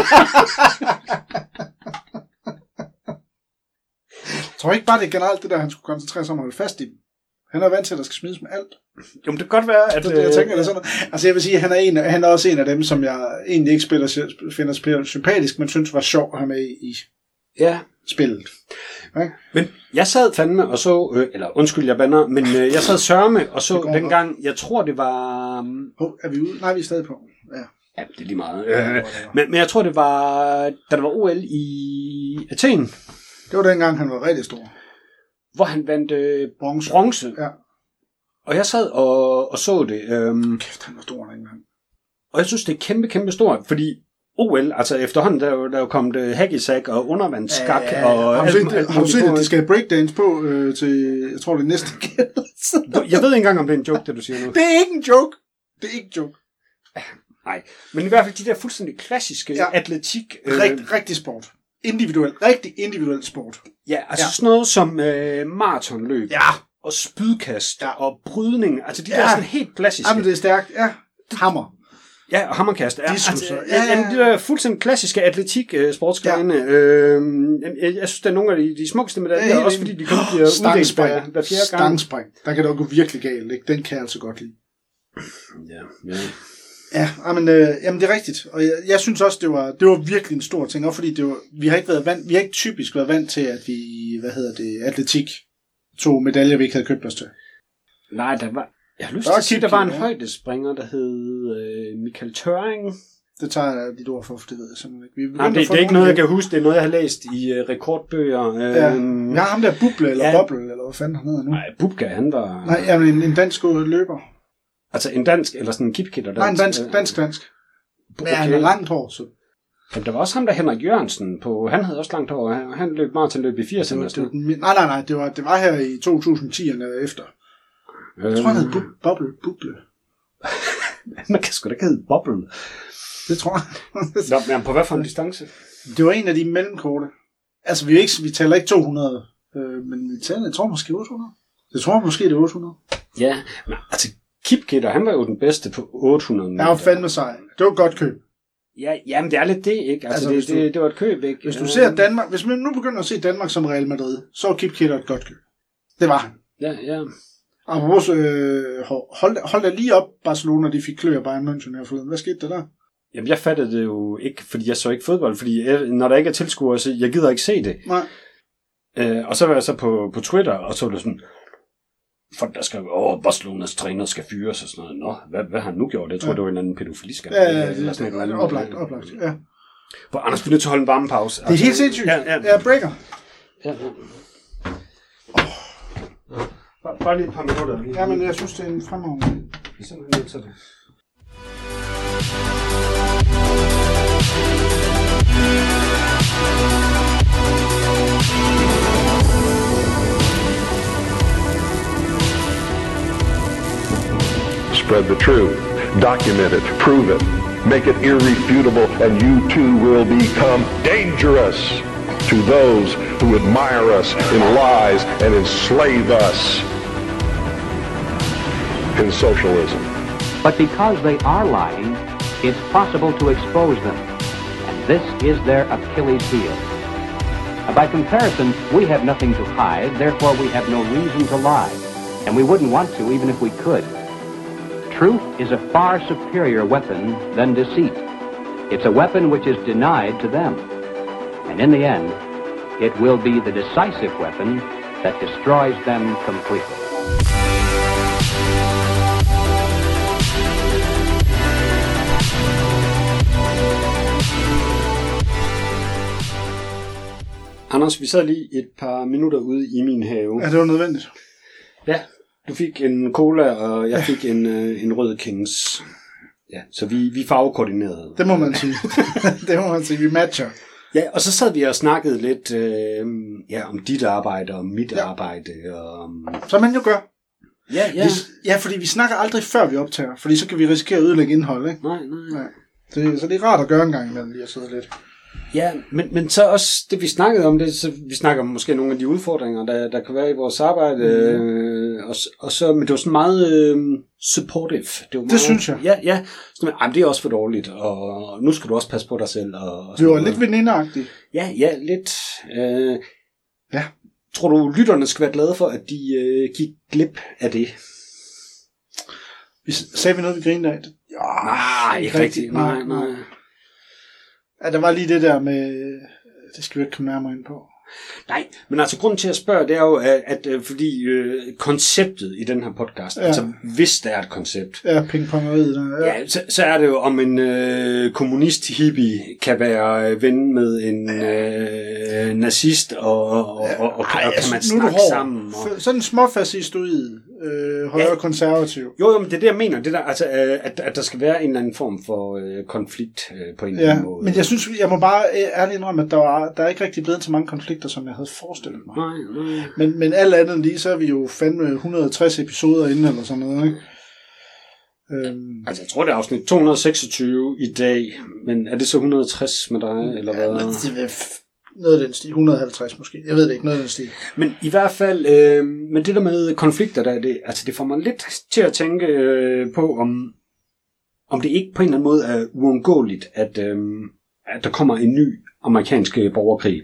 Jeg tror ikke bare, det er generelt det der, han skulle koncentrere sig om at holde fast i dem. Han er vant til, at der skal smides med alt. Jo, men det kan godt være, at... Det, jeg tænker, det er sådan noget. Altså, jeg vil sige, at han er, en, han er også en af dem, som jeg egentlig ikke spiller, finder spiller sympatisk, men synes var sjov at have med i ja. spillet. Okay? Men jeg sad fandme og så... Øh, eller undskyld, jeg bander, men øh, jeg sad sørme og så dengang... Jeg tror, det var... Oh, er vi ude? Nej, vi er stadig på. Ja. Ja, det er lige meget. Øh, men, men jeg tror, det var... Da der var O L i Athen. Det var dengang, han var rigtig stor. Hvor han vandt øh, bronze. bronze. Ja. Og jeg sad og, og så det. Øhm, Kæft, han var stor dengang. Og jeg synes, det er kæmpe, kæmpe stort, fordi O L, altså efterhånden, der er jo, der er jo kommet uh, hacky-sack og undervandsskak. Ja, ja, ja. Og har du set, alt, har du set at de skal have breakdance på øh, til, jeg tror, det næste gæld? Jeg ved ikke engang, om det er en joke, det du siger nu. Det er ikke en joke. Det er ikke en joke. Nej, men i hvert fald de der fuldstændig klassiske ja. atletik. Øh, Rigt, rigtig sport. Individuel, rigtig individuel sport. Ja, altså ja. sådan noget som øh, maratonløb. Ja. Og spydkast. Ja. Og brydning. Altså de ja. der sådan helt klassiske. Jamen det er stærkt. Ja. Hammer. Ja, og hammerkast. Ja, altså, ja, ja, ja. De der fuldstændig klassiske atletik-sportsgrene. Ja. Øh, jeg, jeg synes, det er nogle af de, de smukkeste medaljer, ja, også fordi de kun bliver uddelt hver, hver fjerde gang. Stangspring. Der kan det jo gå virkelig galt, ikke? Den kan jeg altså godt lide. Ja, ja. Ja, men, øh, jamen det er rigtigt. Og jeg, jeg synes også, det var, det var virkelig en stor ting. Også fordi det var, vi har ikke været vant, vi har ikke typisk været vant til, at vi, hvad hedder det, atletik tog medaljer, vi ikke havde købt os til. Nej, der var, jeg har lyst der til at sige, der var en ja. højdespringer, der hed øh, Michael Tøring. Det tager jeg dit ord for, for det ved jeg simpelthen ikke. Vi Nej, det, det er ikke noget, jeg kan huske. Det er noget, jeg har læst i uh, rekordbøger. Ja, øhm, vi har ham der Buble, eller ja. Boble, eller hvad fanden han hedder nu. Nej, Bubka, han var... Nej, jamen, en, en dansk løber. Altså en dansk, eller sådan en kipkitter dansk? Nej, en dansk, dansk, dansk. Okay. Men han har langt hår, så... Jamen, der var også ham, der Henrik Jørgensen på... Han havde også langt hår. Han, han løb meget til løb i firserne. Det var, det var, nej, nej, nej. Det var, det var her i to tusind ti eller efter. Jeg øhm. tror, han hed bu- Boble. Buble. Man kan sgu da ikke hedde Boble. Det tror jeg. Nå, men på hvad for en distance? Det var en af de mellemkorte. Altså, vi, er ikke, vi taler ikke to hundrede, øh, men vi taler, jeg tror måske otte hundrede. Jeg tror måske, det er otte hundrede. Ja, men altså, Kipketer, han var jo den bedste på otte hundrede meter. Jeg var fandme sej. Det var et godt køb. Ja, jamen det er lidt det, ikke? Altså, altså det, du, det, det var et køb, ikke? Hvis du ser Danmark, hvis man nu begynder at se Danmark som Real Madrid, så var Kipketer et godt køb. Det var han. Ja, ja. Og vores, øh, hold, hold da lige op, Barcelona, de fik klø af Bayern München her forleden. Hvad skete der der? Jamen, jeg fattede det jo ikke, fordi jeg så ikke fodbold, fordi jeg, når der ikke er tilskuere, så jeg gider ikke se det. Nej. Øh, og så var jeg så på, på Twitter, og så var det sådan, folk der skrev, åh, Barcelonas træner skal fyres og sådan noget. Nå, hvad, hvad har han nu gjort? Jeg tror, ja. det var en anden pædofiliskandale. Ja, ja, ja, det, det, det, det, oplagt, oplagt, ja. Hvor Anders bliver nødt til at holde en varme pause. Det er helt sindssygt. Ja, ja. Ja, breaker. Ja, ja. Bare, bare lige et par minutter. Ja, men jeg synes, det er en fremragende. Vi er simpelthen nødt til det. Spread the truth, document it, prove it, make it irrefutable, and you too will become dangerous to those who admire us in lies and enslave us in socialism. But because they are lying, it's possible to expose them. And this is their Achilles heel. By comparison, we have nothing to hide, therefore we have no reason to lie. And we wouldn't want to even if we could. Truth is a far superior weapon than deceit. It's a weapon which is denied to them. And in the end, it will be the decisive weapon that destroys them completely. Anders, vi sad lige et par minutter ude i min have. Ja, det var nødvendigt. Ja, du fik en cola, og jeg fik en, øh, en rød Kings. Ja, så vi, vi farvekoordinerede. Det må man sige. Det må man sige, vi matcher. Ja, og så sad vi og snakkede lidt øh, ja, om dit arbejde og mit ja. arbejde. Og... Som man jo gør. Ja, ja. Vi, ja, fordi vi snakker aldrig før vi optager, fordi så kan vi risikere at ødelægge indhold, ikke? Nej, nej. nej. Det, så det er rart at gøre en gang imellem lige at sidde lidt. Ja, men, men så også det vi snakkede om, det, så vi snakker om måske nogle af de udfordringer, der, der kan være i vores arbejde, mm. øh, og, og så, men det var sådan meget øh, supportive. Det, var meget, det synes jeg. Ja, ja. Sådan, ej, det er også for dårligt, og nu skal du også passe på dig selv. Og, og det var lidt venindeagtigt. Ja, ja, lidt. Øh, ja. Tror du, lytterne skal være glade for, at de øh, gik glip af det? Vi, sagde vi noget, vi grinede af? Ja, nej, ikke rigtigt. Nej, nej. Ja, der var lige det der med, det skal vi ikke komme nærmere ind på. Nej, men altså grunden til at spørge, det er jo, at, at, at fordi øh, konceptet i den her podcast, ja. Altså hvis der er et koncept, ja, pingpongeriet der, ja, ja så, så er det jo, om en øh, kommunist-hippie kan være ven med en øh, nazist, og, og, og, og, og, Ej, og kan man altså, snakke sammen. Og... Sådan en småfascistoid, øh, højre ja. konservativ. Jo, jo, men det er det, jeg mener, det der, altså, øh, at, at der skal være en eller anden form for øh, konflikt øh, på en eller ja, anden måde. Men jeg synes, jeg må bare ærligt indrømme, at der, var, der er ikke rigtig blevet til mange konflikter, som jeg havde forestillet mig. Nej, nej. Men, men alt andet lige, så er vi jo fandme et hundrede og tres episoder inde, eller sådan noget, ikke? Øhm. Altså, jeg tror, det er afsnit to hundrede og seksogtyve i dag, men er det så et hundrede og tres med dig, eller hvad? Ja, det er noget af den stil. et hundrede og halvtreds måske. Jeg ved det ikke, noget af den stil. Men i hvert fald, øh, men det der med konflikter, der, det, altså det får mig lidt til at tænke øh, på, om, om det ikke på en eller anden måde er uundgåeligt, at, øh, at der kommer en ny amerikansk borgerkrig.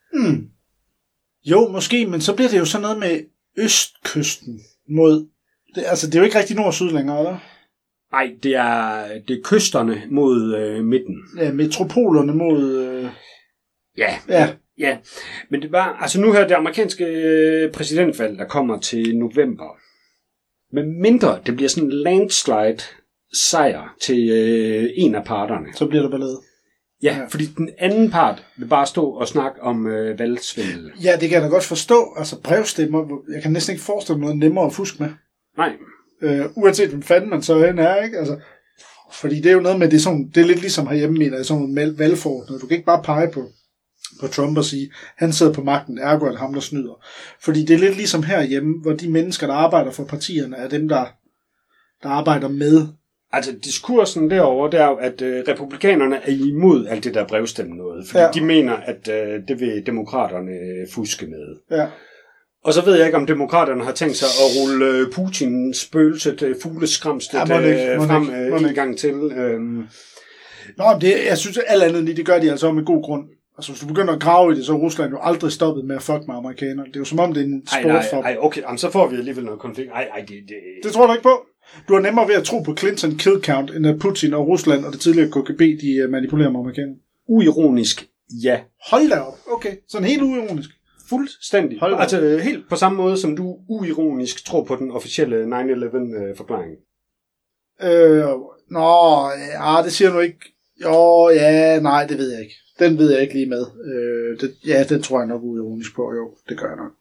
Hmm. Jo, måske, men så bliver det jo sådan noget med østkysten mod Det, altså, det er jo ikke rigtig nord og syd længere, eller? Nej, det er, det er kysterne mod øh, midten. Ja, metropolerne mod... Øh... Ja, ja. ja. Men det var, altså nu her det amerikanske øh, præsidentvalg, der kommer til november. Men mindre, det bliver sådan en landslide sejr til øh, en af parterne. Så bliver der ballade. Ja, ja, fordi den anden part vil bare stå og snakke om øh, valgsvindel. Ja, det kan jeg da godt forstå. Altså brevstemmer, jeg kan næsten ikke forestille mig noget nemmere at fuske med. Nej. Øh, uanset hvem fanden man så end er, ikke? Altså, fordi det er jo noget med, det er, sådan, det er lidt ligesom herhjemme, mener jeg, sådan en valgforordnet. Du kan ikke bare pege på, på Trump og sige, han sidder på magten, ergo er det ham, der snyder. Fordi det er lidt ligesom herhjemme, hvor de mennesker, der arbejder for partierne, er dem, der, der arbejder med. Altså, diskursen derovre, det er jo, at øh, republikanerne er imod alt det der brevstemme noget. Fordi ja. de mener, at øh, det vil demokraterne øh, fuske med. Ja. Og så ved jeg ikke, om demokraterne har tænkt sig at rulle øh, Putins spøgelset, øh, fugleskramstet ja, øh, frem øh, en gang til. Øh. Nå, det, jeg synes, at alt andet, det gør de altså med god grund. Altså, hvis du begynder at grave i det, så er Rusland jo aldrig stoppet med at fuck med amerikanerne. Det er jo som om, det er en sport ej, nej, for dem. Ej, okay, jamen, så får vi alligevel noget konflikt. Ej, ej, det, det... det tror du ikke på? Du er nemmere ved at tro på Clinton kill count, end at Putin og Rusland og det tidligere K G B, de manipulerer med amerikanerne. Uironisk, ja. Hold da op. Okay, sådan helt uironisk. Fuldstændig. Altså helt på samme måde, som du uironisk tror på den officielle nine eleven-forklaring. Øh, nå, ja, det siger du ikke. Jo, ja, nej, det ved jeg ikke. Den ved jeg ikke lige med. Øh, det, ja, den tror jeg nok uironisk på. Jo, det gør jeg nok.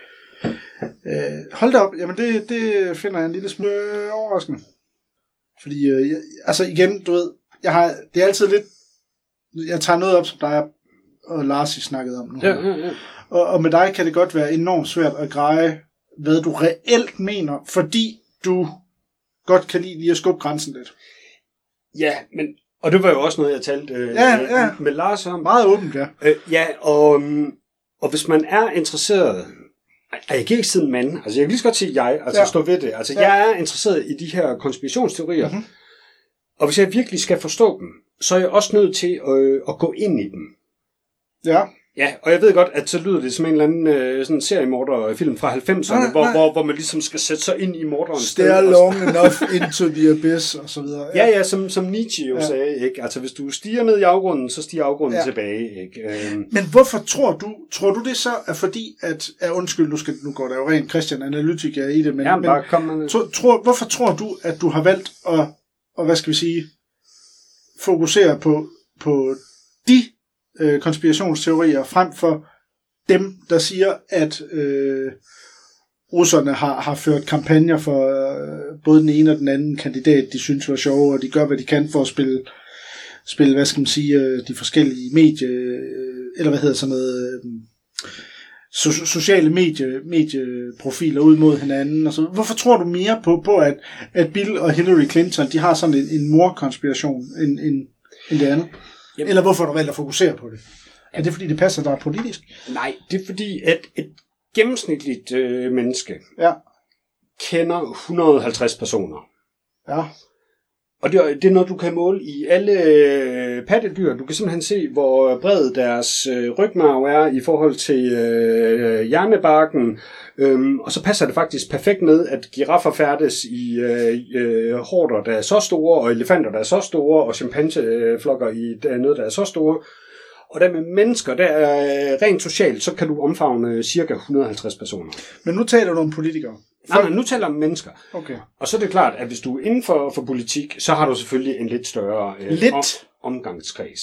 Øh, hold da op. Jamen, det, det finder jeg en lille smule overraskende. Fordi, øh, jeg, altså igen, du ved, jeg har, det er altid lidt, jeg tager noget op, som dig og Lars snakkede om nu. Ja, ja, ja. Og, og med dig kan det godt være enormt svært at greje, hvad du reelt mener, fordi du godt kan lide lige at skubbe grænsen lidt. Ja, men og det var jo også noget, jeg talte øh, ja, ja. Med, med Lars om. Meget åbent, ja. Øh, ja, og, og hvis man er interesseret, jeg kan ikke sige mand, altså jeg kan lige så godt sige jeg, altså ja. Stå ved det. Altså ja. Jeg er interesseret i de her konspirationsteorier, mm-hmm. og hvis jeg virkelig skal forstå dem, så er jeg også nødt til at, at gå ind i dem. Ja. Ja, og jeg ved godt, at så lyder det som en eller anden øh, sådan seriemorderfilm fra halvfemserne, nej, hvor, nej. Hvor, hvor man ligesom skal sætte sig ind i morderens sted. Stare long enough into the abyss, og så videre. Ja, ja, som, som Nietzsche jo ja. sagde, ikke? Altså, hvis du stiger ned i afgrunden, så stiger afgrunden ja. tilbage, ikke? Øhm. Men hvorfor tror du, tror du det så er fordi, at, at undskyld, nu, skal, nu går der jo rent Christian analytiker i det, men, ja, men bare kom man... tro, tror, hvorfor tror du, at du har valgt at, og hvad skal vi sige, fokusere på, på de øh, konspirationsteorier frem for dem, der siger, at øh, russerne har, har ført kampagner for øh, både den ene og den anden kandidat, de synes var sjove, og de gør, hvad de kan for at spille, spille hvad skal man sige, øh, de forskellige medie, øh, eller hvad hedder sådan noget, øh, so- sociale medie, medieprofiler ud mod hinanden. Og så. Hvorfor tror du mere på, på at, at Bill og Hillary Clinton, de har sådan en, en morkonspiration end, end, end det andet? Jamen. Eller hvorfor har du valgt at fokusere på det? Er det fordi, det passer dig politisk? Nej, det er fordi, at et gennemsnitligt øh, menneske ja. kender et hundrede og halvtreds personer. Ja. Og det er, det er noget, du kan måle i alle øh, pattedyr. Du kan simpelthen se, hvor bred deres øh, rygmarv er i forhold til øh, hjernebarken. Øhm, og så passer det faktisk perfekt med, at giraffer færdes i øh, øh, horder, der er så store, og elefanter, der er så store, og chimpanseflokker i der noget, der er så store. Og der med mennesker, der er rent socialt, så kan du omfavne cirka et hundrede og halvtreds personer. Men nu taler du om politikere. Nej, men nu taler du om mennesker. Okay. Og så er det klart, at hvis du er inden for, for politik, så har du selvfølgelig en lidt større øh, lidt. Om, omgangskreds.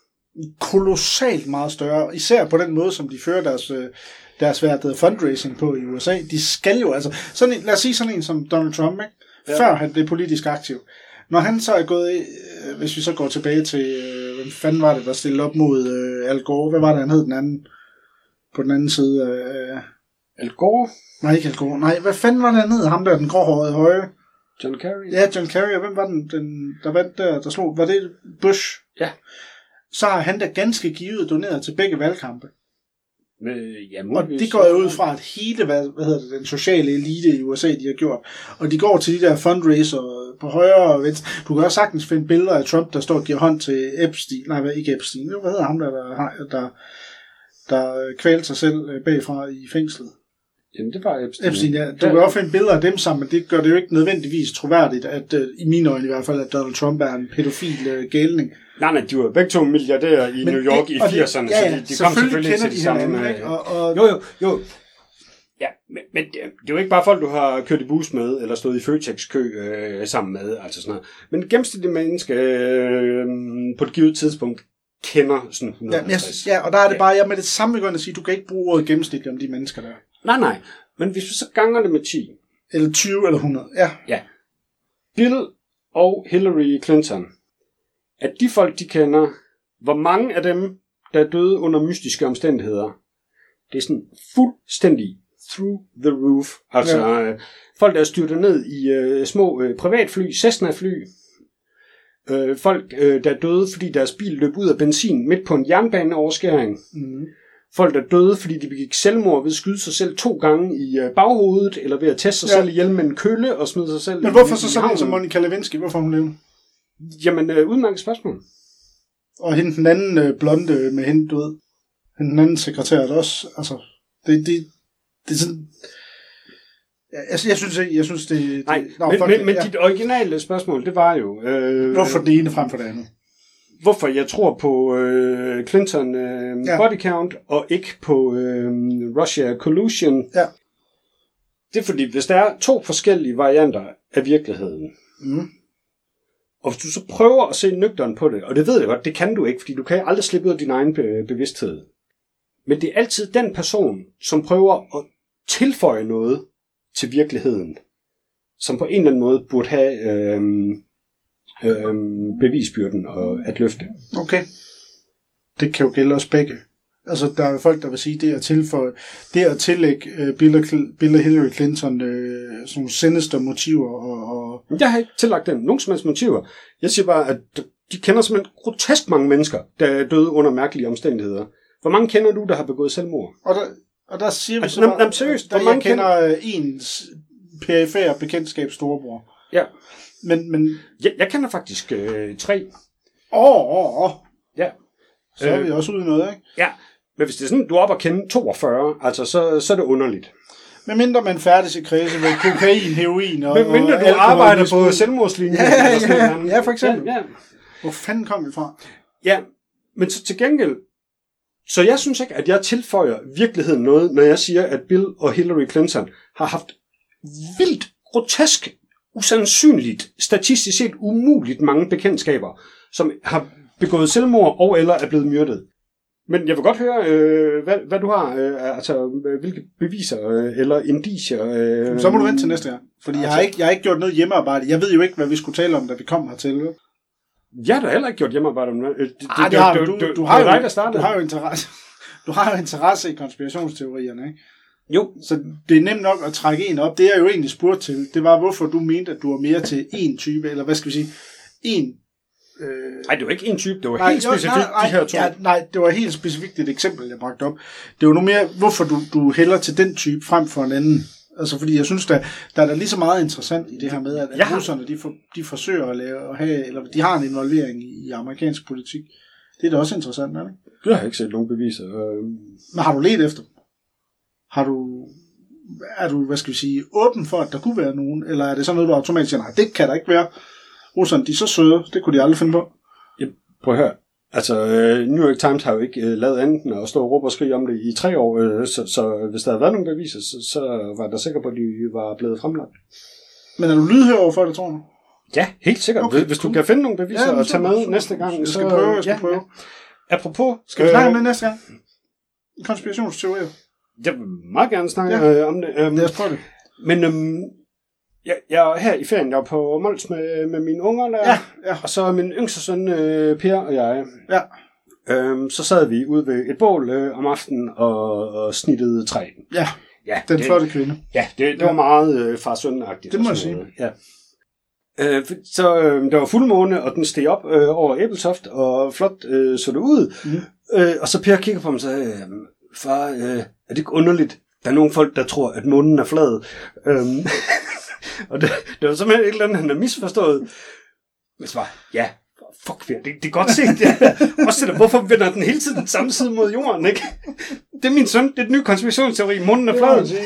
Kolossalt meget større. Især på den måde, som de fører deres, deres værtede fundraising på i U S A. De skal jo altså... Sådan en, lad os sige sådan en som Donald Trump, ikke? Ja. Før han blev politisk aktiv. Når han så er gået i, hvis vi så går tilbage til, øh, hvem fanden var det, der stillede op mod øh, Al Gore? Hvad var det, han hed den anden? På den anden side af... Øh, Al Gore? Nej, ikke Al Gore. Nej, hvad fanden var det, han hed? Ham der, den gråhårede høje. John Kerry? Ja, John Kerry. Og hvem var den, den der vandt der, der slog? Var det Bush? Ja. Så har han da ganske givet doneret til begge valgkampe. Men, ja, og det går jo ud fra, at hele hvad, hvad hedder det, den sociale elite i U S A, de har gjort. Og de går til de der fundraiser på højre og venstre. Du kan også sagtens finde billeder af Trump, der står og giver hånd til Epstein. Nej, hvad, ikke Epstein. Hvad hedder ham, der, der, der, der kvalte sig selv bagfra i fængslet? Jamen, det var Epstein. Epstein, ja. Du kan også finde billeder af dem sammen, men det gør det jo ikke nødvendigvis troværdigt, at uh, i mine øjne i hvert fald, at Donald Trump er en pædofil uh, gælning. Nej, nej, de var begge to milliardærer i men, New York i firserne, ja, ja, så de, de kom selvfølgelig til de samme... Hinanden, og, og... Jo, jo, jo. Ja, men, men det, det er jo ikke bare folk, du har kørt i bus med, eller stået i Føtex-kø øh, sammen med, altså sådan noget. Men gennemsnitlige menneske øh, på et givet tidspunkt kender sådan hundrede og halvtreds. Ja, ja, og der er det bare, jeg med det samme vil gå ind og sige, du kan ikke bruge ordet gennemsnitligt om de mennesker der. Nej, nej, men hvis vi så ganger det med ti. Eller tyve eller hundrede, ja. Ja. Bill og Hillary Clinton, at de folk, de kender, hvor mange af dem, der er døde under mystiske omstændigheder, det er sådan fuldstændig through the roof. Altså ja. øh, folk, der er styrtet ned i øh, små øh, privatfly, Cessna-fly. Øh, folk, øh, der er døde, fordi deres bil løb ud af benzin midt på en jernbaneoverskæring. Mm. Folk, der er døde, fordi de begik selvmord ved at skyde sig selv to gange i øh, baghovedet, eller ved at teste sig ja. selv ihjel med en kølle og smide sig selv. Men hvorfor så sådan en som Monica Lewinsky? Hvorfor hun levende? Jamen, øh, udmærket spørgsmål. Og hende den anden øh, blonde med hende, du ved. Hende den anden sekretær der også. Altså, det, det, det er sådan... Jeg, jeg synes ikke, jeg synes det... det Nej, nå, men, fuck, men, men ja. dit originale spørgsmål, det var jo... Øh, hvorfor det ene frem for det andet? Hvorfor jeg tror på øh, Clinton øh, ja. body count, og ikke på øh, Russia collusion. Ja. Det er fordi, hvis der er to forskellige varianter af virkeligheden, mm. og hvis du så prøver at se nøgteren på det, og det ved jeg godt, det kan du ikke, fordi du kan aldrig slippe ud af din egen be- bevidsthed. Men det er altid den person, som prøver at tilføje noget til virkeligheden, som på en eller anden måde burde have øh, øh, bevisbyrden og at løfte. Okay. Det kan jo gælde os begge. Altså, der er folk, der vil sige, det er tilføje, det at tillægge uh, Bill, og Cl- Bill og Hillary Clinton uh, sådan nogle sinister motiver. Og, og... Jeg har ikke tillagt dem nogen som helst motiver. Jeg siger bare, at de kender simpelthen grotesk mange mennesker, der er døde under mærkelige omstændigheder. Hvor mange kender du, der har begået selvmord? Og der, og der siger vi altså, så bare, jamen, seriøst, der jeg kender uh, ens perifære bekendtskab storebror. Ja. Men, men... Jeg, jeg kender faktisk øh, tre. Åh, åh, åh. Ja. Så er vi også ude i noget, ikke? Ja. Men hvis det er sådan, du er oppe at kende toogfyrre, altså, så, så er det underligt. Men mindre man færdes i kredse med kokain, heroin og... Men mindre du arbejder på selvmordslinjen. Ja, ja, ja, ja, for eksempel. Ja, ja. Hvor fanden kom vi fra? Ja, men så til gengæld... Så jeg synes ikke, at jeg tilføjer virkeligheden noget, når jeg siger, at Bill og Hillary Clinton har haft vildt, grotesk, usandsynligt, statistisk set umuligt mange bekendtskaber, som har begået selvmord og eller er blevet myrdet. Men jeg vil godt høre, øh, hvad, hvad du har, øh, altså hvilke beviser øh, eller indicier. Øh, så må du vente til næste gang, fordi altså, jeg, har ikke, jeg har ikke gjort noget hjemmearbejde. Jeg ved jo ikke, hvad vi skulle tale om, da vi kom hertil. Jeg har da heller ikke gjort hjemmearbejde om det. Det, det, Ej, det har du. Du, du, du, har, dig, jo, du har jo interesse. Du har jo interesse i konspirationsteorierne, ikke? Jo. Så det er nemt nok at trække en op. Det jeg jo egentlig spurgte til, det var, hvorfor du mente, at du var mere til en type, eller hvad skal vi sige, en... Øh... Nej, det var ikke en type, det var nej, helt specifikt nej, nej, de her to. Ja, nej, det var helt specifikt et eksempel, jeg bragte op. Det var nu mere, hvorfor du, du hælder til den type frem for en anden. Altså, fordi jeg synes, der, der er der lige så meget interessant i det her med, at, at russerne, de, for, de forsøger at lave, at have, eller de har en involvering i, i amerikansk politik. Det er da også interessant, er det ikke? Jeg har ikke set nogen beviser. Øh... Men har du let efter? Har du, er du, hvad skal vi sige, åben for, at der kunne være nogen? Eller er det sådan noget, du automatisk siger, nej, det kan der ikke være. Russerne, de er så søde, det kunne de aldrig finde på. Ja, prøv at høre. Altså, New York Times har jo ikke uh, lavet andet end at stå og råbe og skrige om det i tre år, uh, så, så hvis der havde været nogle beviser, så, så var der sikker på, at de var blevet fremlagt. Men er du lydhør overfor det, tror du? Ja, helt sikkert. Okay, hvis cool. du kan finde nogle beviser ja, og tage med super. næste gang. Jeg skal så, prøve, jeg skal ja, prøve. Ja. Apropos... Skal vi snakke øh, med næste gang? Konspirationsteorier. Jeg vil meget gerne snakke ja. øh, om det. Um, Lad os prøve det. Men um, jeg, jeg er her i ferien, jeg er på Mols med, med mine unger der, ja, ja. og så min yngste søn øh, Per og jeg. Ja. Øhm, så sad vi ude ved et bål øh, om aftenen og, og snittede træ. Ja, ja den det, flotte kvinde. Ja, det, det ja. var meget øh, far-søn-agtigt. Det må jeg sige. Ja. Øh, så øh, der var fuldmåne, og den steg op øh, over Æbeltoft, og flot øh, så det ud. Mm. Øh, og så Per kigger på mig og sagde, øh, far, øh, er det ikke underligt? Der er nogle folk, der tror, at månen er flad. Øhm, og det, det var simpelthen et eller andet, han har misforstået. Men så var, ja, fuck, det, det er godt set. Det. Også det, hvorfor vender den hele tiden den samme side mod jorden, ikke? Det er min søn, det er den nye konspirationsteori, munden er flad. Det,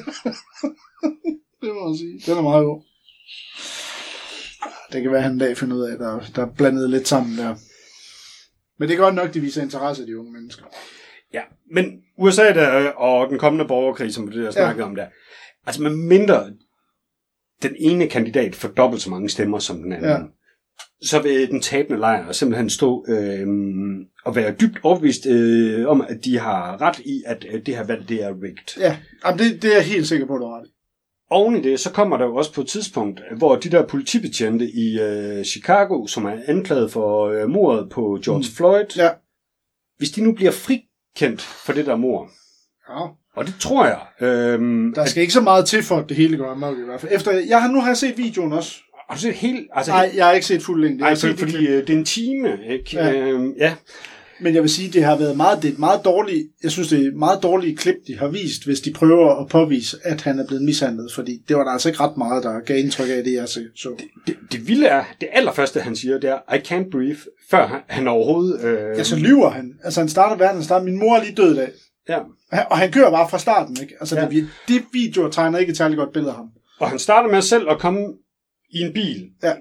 det må man sige. Den er meget god. Det kan være, at han en dag finder ud af, at der, der er blandet lidt sammen der. Men det er godt nok, de viser interesse af de unge mennesker. Ja, men U S A der, og den kommende borgerkrig, som det der snakkede ja. om der, altså med mindre den ene kandidat får dobbelt så mange stemmer som den anden, ja. så vil den tabende lejr simpelthen stå øh, og være dybt overbevist øh, om, at de har ret i, at øh, det her valg, det er rigged. Ja, jamen det, det er jeg helt sikker på, at du har ret i. Oven i det, så kommer der jo også på et tidspunkt, hvor de der politibetjente i øh, Chicago, som er anklaget for øh, mordet på George mm. Floyd, ja. hvis de nu bliver frikendt for det der mord, ja. og det tror jeg. Øhm, der skal at, ikke så meget til for, at det hele går amok i hvert fald. Efter, jeg har, nu har jeg set videoen også. Har du set helt? Altså, nej, jeg har ikke set fuld længde. Nej, for, fordi øh, det er en time. Ikke? Ja. Øhm, ja. Men jeg vil sige, det har været meget, det er et meget dårligt, jeg synes, det er et meget dårligt klip, de har vist, hvis de prøver at påvise, at han er blevet mishandlet, fordi det var der altså ikke ret meget, der gav indtryk af det, jeg så. Det, det, det vilde er, det allerførste, han siger, det er, I can't breathe, før han, han overhovedet... Øh... Ja, så lyver han. Altså, han starter verden, han starter, min mor er lige død i dag. Ja. Og han kører bare fra starten, ikke? Altså, ja. det, de videoer tegner ikke et særligt godt billede af ham. Og han starter med selv at komme i en bil. Ja.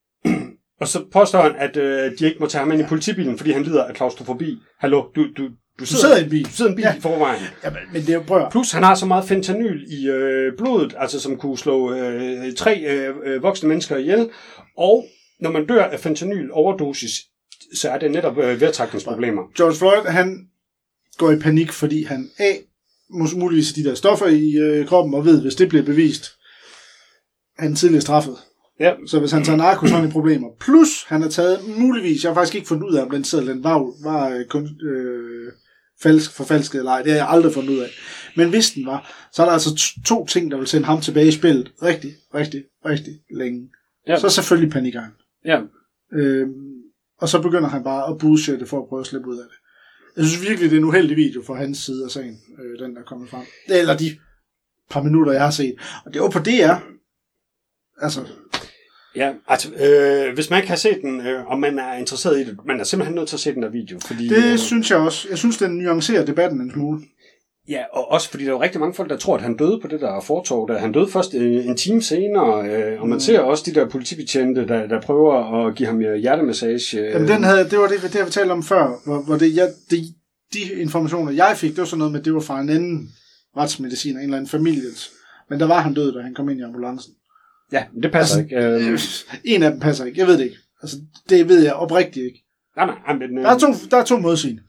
Og så påstår han, at øh, de ikke må tage ham ind i politibilen, fordi han lider af klaustrofobi. Hallo, du, du, du, du sidder, sidder i en bil. Du sidder i en bil ja. i forvejen. Ja, men, men det er jo prøv. Plus, han har så meget fentanyl i øh, blodet, altså som kunne slå øh, tre øh, voksne mennesker ihjel. Og når man dør af fentanyl overdosis, så er det netop øh, vejrtrækningsproblemer. George Floyd, han går i panik, fordi han A, muligvis de der stoffer i øh, kroppen, og ved, hvis det bliver bevist, han er tidligere straffet. Ja. Så hvis han tager narko, så har han problemer. Plus, han har taget muligvis, jeg har faktisk ikke fundet ud af, om den seddel, den var, var kun, øh, falsk, forfalsket eller ej. Det har jeg aldrig fundet ud af. Men hvis den var, så er der altså to ting, der vil sende ham tilbage i spillet rigtig, rigtig, rigtig længe. Ja. Så selvfølgelig panikker han. Ja. Øhm, og så begynder han bare at bullshitte for at prøve at slippe ud af det. Jeg synes virkelig, det er en uheldig video fra hans side af sagen, øh, den der er kommet frem. Eller de par minutter, jeg har set. Og det var på D R. Altså... Ja, altså, øh, hvis man ikke har set den, øh, og man er interesseret i det, man er simpelthen nødt til at se den der video. Fordi, det øh, synes jeg også. Jeg synes, den nuancerer debatten en smule. Ja, og også fordi der er rigtig mange folk, der tror, at han døde på det der fortog. Der. Han døde først øh, en time senere, øh, og man mm. ser også de der politibetjente, der, der prøver at give ham hjertemassage. Øh. Jamen, den havde, det var det, det, jeg fortalte om før, hvor, hvor det, jeg, det, de informationer, jeg fik, det var sådan noget med, det var fra en anden retsmedicin, en eller anden families. Men der var han død, da han kom ind i ambulancen. Ja, det passer altså, ikke. Øh... En af dem passer ikke. Jeg ved det ikke. Altså, det ved jeg oprigtigt ikke. Nej, nej, men, øh... der, er to, der er to modsigende.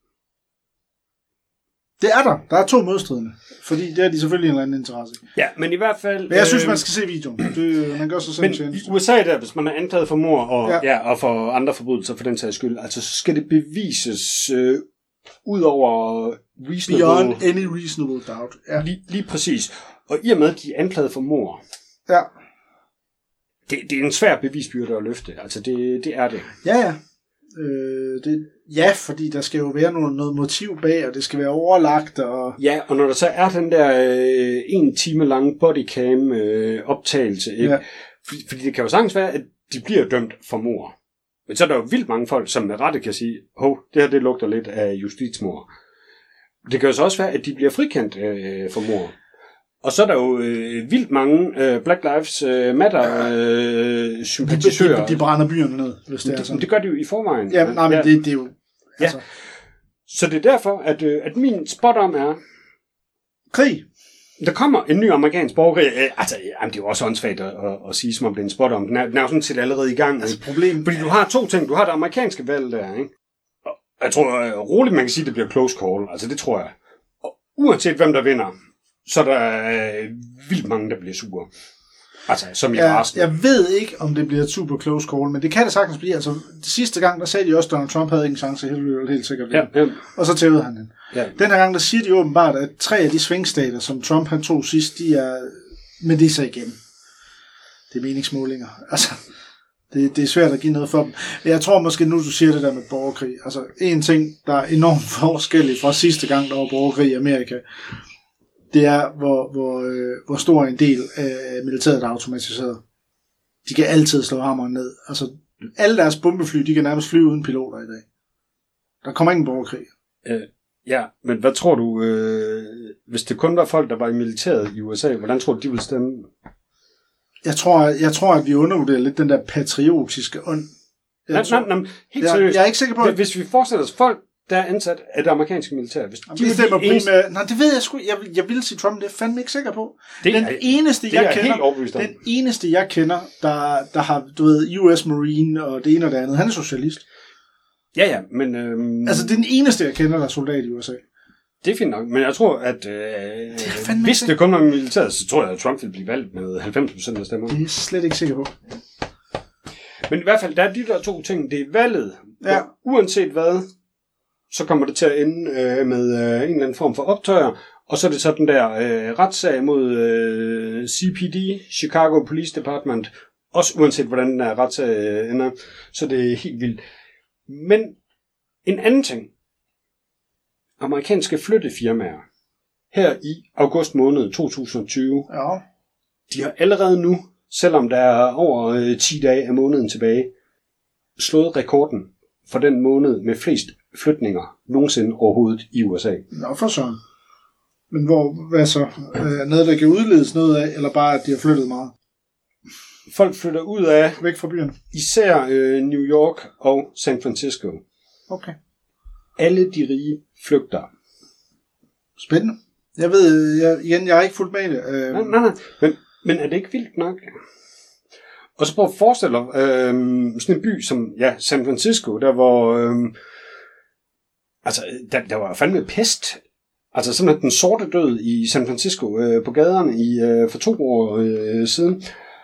Det er der. Der er to modstridende. Fordi det er de selvfølgelig en eller anden interesse. Ja, men i hvert fald... Men jeg synes, man skal se videoen. Det, man gør sig selv men tjeneste. i U S A der, hvis man er anklaget for mord og, ja. Ja, og for andre forbrydelser for den sags skyld, altså så skal det bevises øh, ud over reasonable... Beyond any reasonable doubt. Ja. Lige, lige præcis. Og i og med, at de er anklaget for mord... Ja. Det, det er en svær bevisbyrde at løfte. Altså, det, det er det. Ja, ja. Øh, det, ja, fordi der skal jo være noget, noget motiv bag, og det skal være overlagt. Og... Ja, og når der så er den der øh, en time lange bodycam øh, optagelse, ikke? Ja. Fordi, fordi det kan jo sagtens være, at de bliver dømt for mord. Men så er der jo vildt mange folk, som med rette kan sige, hov, det her det lugter lidt af justitsmord. Det kan jo så også være, at de bliver frikendt øh, for mord. Og så er der jo øh, vildt mange øh, Black Lives øh, Matter øh, sympatisører. De, de, de brænder byerne ned, hvis det, det er sådan. Det gør de jo i forvejen. Ja, nej, men ja. Det, det er jo... Altså... Ja. Så det er derfor, at, øh, at min spot om er... Krig. Der kommer en ny amerikansk borgerkrig. Øh, altså, jamen, det er jo også åndssvagt at, at, at sige, som om det er en spot om. Den er, den er jo sådan set allerede i gang. Altså, problem... Fordi du har to ting. Du har det amerikanske valg der, ikke? Og jeg tror øh, roligt, man kan sige, at det bliver close call. Altså, det tror jeg. Og uanset hvem der vinder, så er der øh, vildt mange, der bliver sure. Altså, som i ja, resten. Jeg ved ikke, om det bliver et super close call, men det kan det sagtens blive. Altså, det sidste gang, der sagde de også, at Donald Trump havde ingen chance, helt, helt sikkert. Ja, ja. Og så tævede han den. Ja. Den her gang, der siger de åbenbart, at tre af de svingstater, som Trump han tog sidst, de er med det så igen. Det er meningsmålinger. Altså, det, det er svært at give noget for dem. Jeg tror måske nu, du siger det der med borgerkrig. Altså, en ting, der er enormt forskellig fra sidste gang, der var borgerkrig i Amerika, det er, hvor, hvor, øh, hvor stor en del af militæret er automatiseret. De kan altid slå hammeren ned. Altså, Alle deres bombefly, de kan nærmest flyve uden piloter i dag. Der kommer ingen borgerkrig. Øh, ja, men hvad tror du, øh, hvis det kun var folk, der var i militæret i U S A, hvordan tror du, de ville stemme? Jeg tror, jeg tror, at vi undervurderer lidt den der patriotiske ånd. Nej, nej, nej, helt jeg, seriøst. jeg er ikke sikker på, at... Hvis vi forestiller os folk, der er ansat af det amerikanske militær, hvis Jamen, de det stemmer eneste... primært... Nej, det ved jeg sgu. Jeg, jeg vil sige Trump, det er fandme ikke sikker på. Det den er, eneste, det jeg er kender, helt overbevist om. den eneste, jeg kender, der, der har, du ved, U S Marine og det ene og det andet, han er socialist. Ja, ja, men... Øhm... Altså, det er den eneste, jeg kender, der er soldat i U S A. Det er fint nok, men jeg tror, at øh, det hvis det kun var militæret, så tror jeg, at Trump ville blive valgt med halvfems procent af stemmer. Det er jeg slet ikke sikker på. Men i hvert fald, der er de der to ting. Det er valget. Ja. Uanset hvad, så kommer det til at ende øh, med øh, en eller anden form for optøjer. Og så er det så den der øh, retssag mod øh, C P D, Chicago Police Department. Også uanset hvordan den her retssag øh, ender. Så det er helt vildt. Men en anden ting. Amerikanske flyttefirmaer her i august måned to tusind og tyve, Ja. de har allerede nu, selvom der er over øh, ti dage af måneden tilbage, slået rekorden for den måned med flest flytninger nogensinde overhovedet i U S A. Nå, for så. Men hvor, hvad så? Øh, noget, der kan udledes noget af, eller bare, at de har flyttet meget? Folk flytter ud af Væk fra byerne? især øh, New York og San Francisco. Okay. Alle de rige flygter. Spændende. Jeg ved, jeg, igen, jeg har ikke fulgt med i det. Øh, Nej, nej, nej. Men, men er det ikke vildt nok? Og så prøv at forestille dig øh, sådan en by som ja, San Francisco, der hvor øh, altså, der, der var fandme pest. Altså simpelthen den sorte død i San Francisco øh, på gaderne i, øh, for to år øh, siden.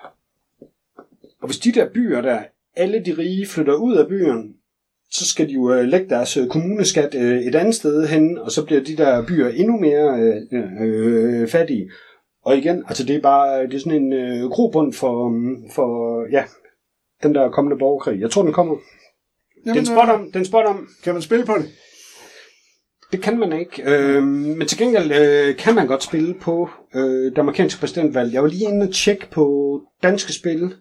Og hvis de der byer der, alle de rige flytter ud af byerne, så skal de jo øh, lægge deres øh, kommuneskat øh, et andet sted hen, og så bliver de der byer endnu mere øh, øh, fattige. Og igen, altså det er bare det er sådan en øh, grobund for, for ja, den der kommende borgerkrig. Jeg tror, den kommer. Jamen, Den spot om, den spot om. Kan man spille på det? Det kan man ikke. Øh, men til gengæld øh, kan man godt spille på øh, det amerikanske præsidentvalg. Jeg var lige inde og tjekke på danske spil.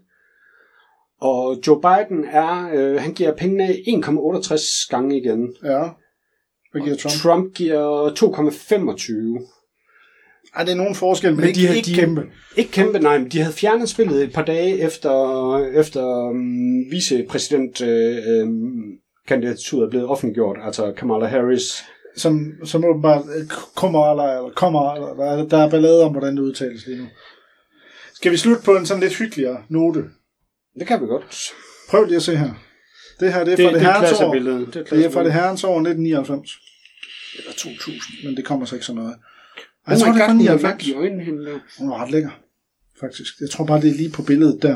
Og Joe Biden er, øh, han giver pengene en komma otteogtres gange igen. Ja. Hvad giver Trump? Trump giver to komma femogtyve. Ej, det er nogen forskel, men, men ikke, de havde, ikke de, kæmpe. Ikke kæmpe, nej, men de havde fjernet spillet et par dage efter, efter um, vicepræsident øh, um, kandidaturet er blevet offentliggjort, altså Kamala Harris. Som, som åbenbart kommer, eller, eller kommer, eller, der, er, der er ballade om, hvordan det udtales lige nu. Skal vi slutte på en sådan lidt hyggeligere note? Det kan vi godt. Prøv lige at se her. Det her, det er fra det, det, det, herrens år. det, er det, det er fra det herrens år nitten nioghalvfems. Eller to tusind, men det kommer så ikke så noget. Ej, jeg tror, det er fra nioghalvfems. i øjnene hende der. Hun var ret lækker, faktisk. Jeg tror bare, det er lige på billedet der.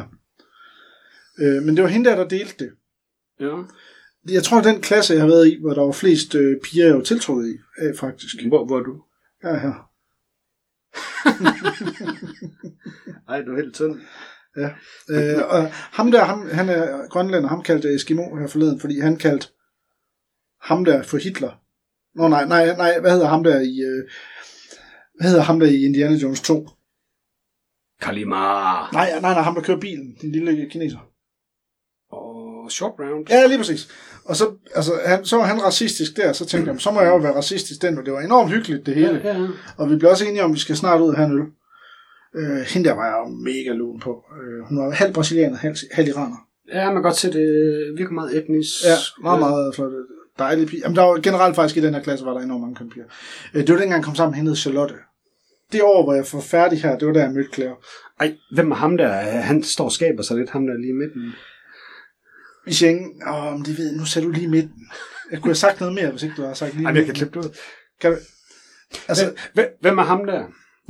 Øh, men det var hende der, der delte det. Ja. Jeg tror, den klasse, jeg har været i, hvor der var flest øh, piger, jeg var tiltrukket i, af, faktisk. Hvor, hvor er du? Ja, her. Ej, du er helt tynd. Ja. Øh, og ham der, ham, han er grønlænder, ham kaldte Eskimo her forleden, fordi han kaldte ham der for Hitler. Nå nej, nej, nej, hvad hedder ham der i, øh, hvad hedder ham der i Indiana Jones to? Kalimar. Nej, nej, nej, ham der kører bilen, den lille kineser. Og short round. Ja, lige præcis. Og så, altså, han, så var han racistisk der, så tænkte jeg, så må jeg jo være racistisk den, og det var enormt hyggeligt det hele. Ja, ja. Og vi blev også enige om, at vi skal snart ud og have en øl. Øh, hende der var jeg jo mega lun på. Øh, hun var halv brasilianer, halv, halv iraner. Ja, man kan godt se, det virker meget etnisk. Ja, meget, meget flot. Dejlig pige. Jamen, der var generelt faktisk i den her klasse, var der enormt mange kønne piger. Øh, det var dengang, jeg kom sammen med hende, Charlotte. Det år, hvor jeg får færdig her, det var der, jeg mødte Claire. Ej, hvem er ham der? Han står og skaber sig lidt, ham der lige i midten. Hvis jeg ikke... Åh, men det ved nu ser du lige i midten. Jeg kunne have sagt noget mere, hvis ikke du havde sagt lige Ej, i jeg kan midten. klippe det ud. Kan du... Altså... Hvem, hvem er ham der?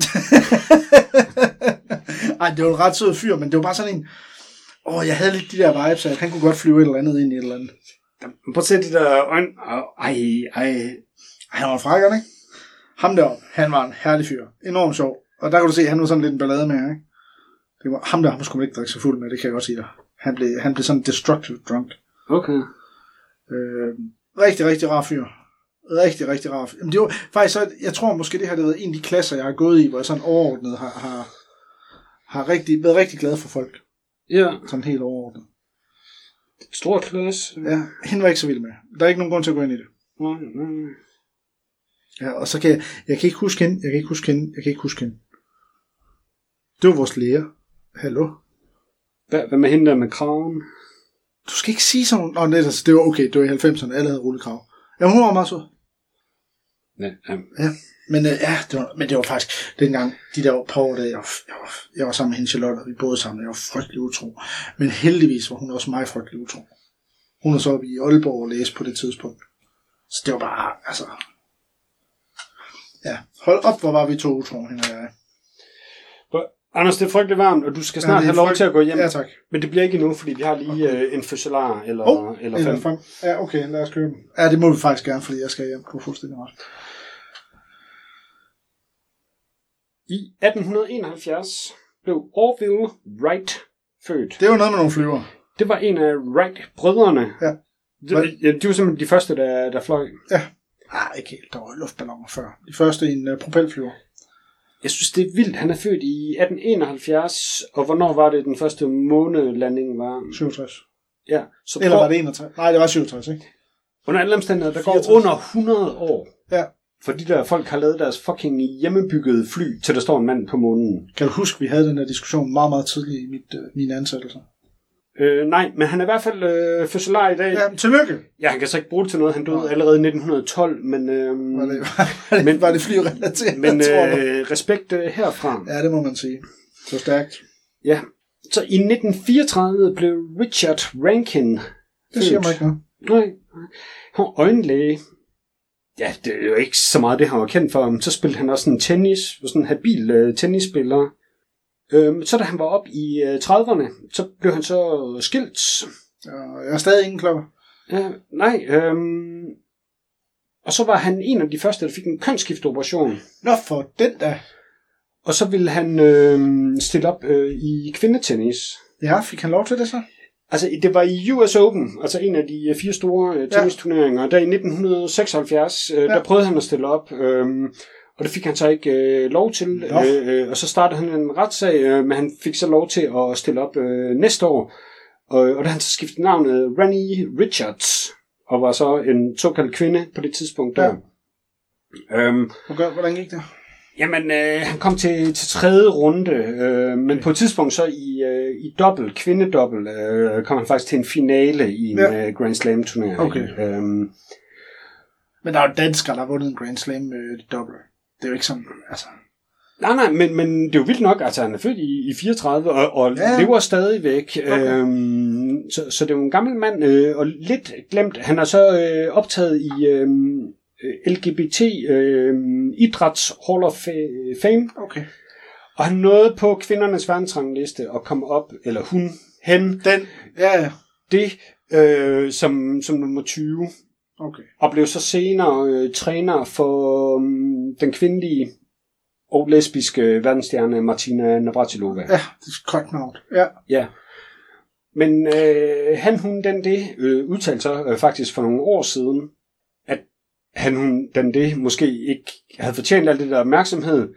Ej, det var en ret sød fyr, men det var bare sådan en... Åh, jeg havde lidt de der vibes, at han kunne godt flyve et eller andet ind i et eller andet. Prøv at se de der øjne. Ej, ej. Han var frækker, ikke? Ham deroppe, han var en herlig fyr. Enormt sjov. Og der kan du se, at han var sådan lidt en ballade med, ikke? Det var ham der, ham skulle man ikke drikke så fuld med, det kan jeg godt sige dig. Han blev, han blev sådan destructive drunk. Okay. Øh, rigtig, rigtig rar fyr. Rigtig, rigtig rar fyr. Men det var faktisk så, jeg tror måske, det har været en af de klasser, jeg har gået i, hvor jeg sådan overordnet har, har, har rigtig, været rigtig glad for folk. Ja. Sådan helt overordnet. Stort klasse. Ja, hende var ikke så vild med. Der er ikke nogen grund til at gå ind i det. Mm, mm. Ja, og så kan jeg, jeg kan ikke huske hende, jeg kan ikke huske hende, jeg kan ikke huske hende. Det var vores lærer. Hallo? Hvad, hvad med hende der med kraven? Du skal ikke sige sådan. Nå, nej, altså, det var okay, det var i halvfemserne, alle havde rullekrav. Ja, hun var meget sød. Ja, ja. Ja, men øh, ja, det var, men det var faktisk dengang, de der par år, der jeg var, jeg var, jeg var sammen med hende Charlotte, og vi boede sammen, jeg var frygtelig utro. Men heldigvis var hun også mig frygtelig utro. Hun er så oppe i Aalborg og læste på det tidspunkt. Så det var bare, altså... Ja, hold op, hvor var vi to utro, hende og jeg. Anders, det er frygtelig varmt, og du skal snart ja, have lov frygt... til at gå hjem. Ja, tak. Men det bliver ikke endnu, fordi vi har lige okay. øh, en fødselar eller, oh, eller fem. Eller fem. Ja, okay, lad os købe dem. Ja, det må vi faktisk gerne, fordi jeg skal hjem på fuldstændig ret. I atten enoghalvfjerds blev Orville Wright født. Det var noget med nogle flyver. Det var en af Wright-brødrene. Ja. Det, ja, de var simpelthen de første, der, der fløj. Ja. Ah, ikke helt. Der var luftballoner før. De første i en uh, propelflyver. Jeg synes, det er vildt. Han er født i atten enoghalvfjerds, og hvornår var det, den første månelanding var? syvogtres. Ja. Så Eller prøv... var det enogtres? Nej, det var syvogtres, ikke? Under alle omstændigheder, der fireogtres. går under hundrede år. Ja. For de der folk har lavet deres fucking hjemmebyggede fly, til der står en mand på månen. Kan du huske, vi havde den her diskussion meget, meget tidligt i mit, øh, mine ansættelser? Øh, nej, men han er i hvert fald øh, fødselar i dag. Ja, tillykke! Ja, han kan så ikke bruge det til noget. Han døde nej. allerede i nitten tolv, men... Øh, var det, var det, men, var det flyrelateret? Men øh, respekt øh, herfra. Ja, det må man sige. Så stærkt. Ja. Så i nitten fireogtredive blev Richard Rankin det siger mig ikke noget. Nej. Han var øjenlæge. Ja, det er jo ikke så meget det, han var kendt for. Men så spillede han også en tennis, sådan en habil øh, tennisspiller. Øhm, så da han var op i øh, trediverne, så blev han så skilt. Ja, jeg er stadig ingen klokker. Ja, nej. Øhm, og så var han en af de første, der fik en kønsskifteoperation. Nå, for den da. Og så ville han øh, stille op øh, i kvindetennis. Ja, fik han lov til det så? Altså, det var i U S Open, altså en af de fire store øh, tennisturneringer. Ja. Der i nitten seksoghalvfjerds, øh, ja. der prøvede han at stille op, øh, og det fik han så ikke øh, lov til. Øh, øh, og så startede han en retssag, øh, men han fik så lov til at stille op øh, næste år. Og, og da han så skiftede navnet Rennie Richards, og var så en såkaldt kvinde på det tidspunkt der. Ja. Øhm, Hvordan gik det? Jamen, øh, han kom til, til tredje runde, øh, men okay. på et tidspunkt så i, øh, i dobbelt, kvindedobbelt, øh, kom han faktisk til en finale i en ja. øh, Grand Slam turnering. Okay. Øhm, men der er jo danskere, der har vundet en Grand Slam øh, dobbelt. Det er jo ikke sådan, altså... Nej, nej, men, men det er jo vildt nok, altså han er født i, i fireogtredive og, og ja. lever stadigvæk. Okay. Øhm, så, så det er jo en gammel mand, øh, og lidt glemt. Han er så øh, optaget i... Øh, L G B T øh, Idræts Hall of Fame. Okay. Og han nåede på kvindernes verdensrangliste og kom op, eller hun, hen, den, ja, ja. det øh, som, som nummer tyve. Okay. Og blev så senere øh, træner for um, den kvindelige og lesbiske verdensstjerne Martina Navratilova. Ja, det er godt navn. Ja. Ja. Men øh, han, hun, den, det øh, udtalte så øh, faktisk for nogle år siden, han, hun, den det måske ikke havde fortjent alt det der opmærksomhed,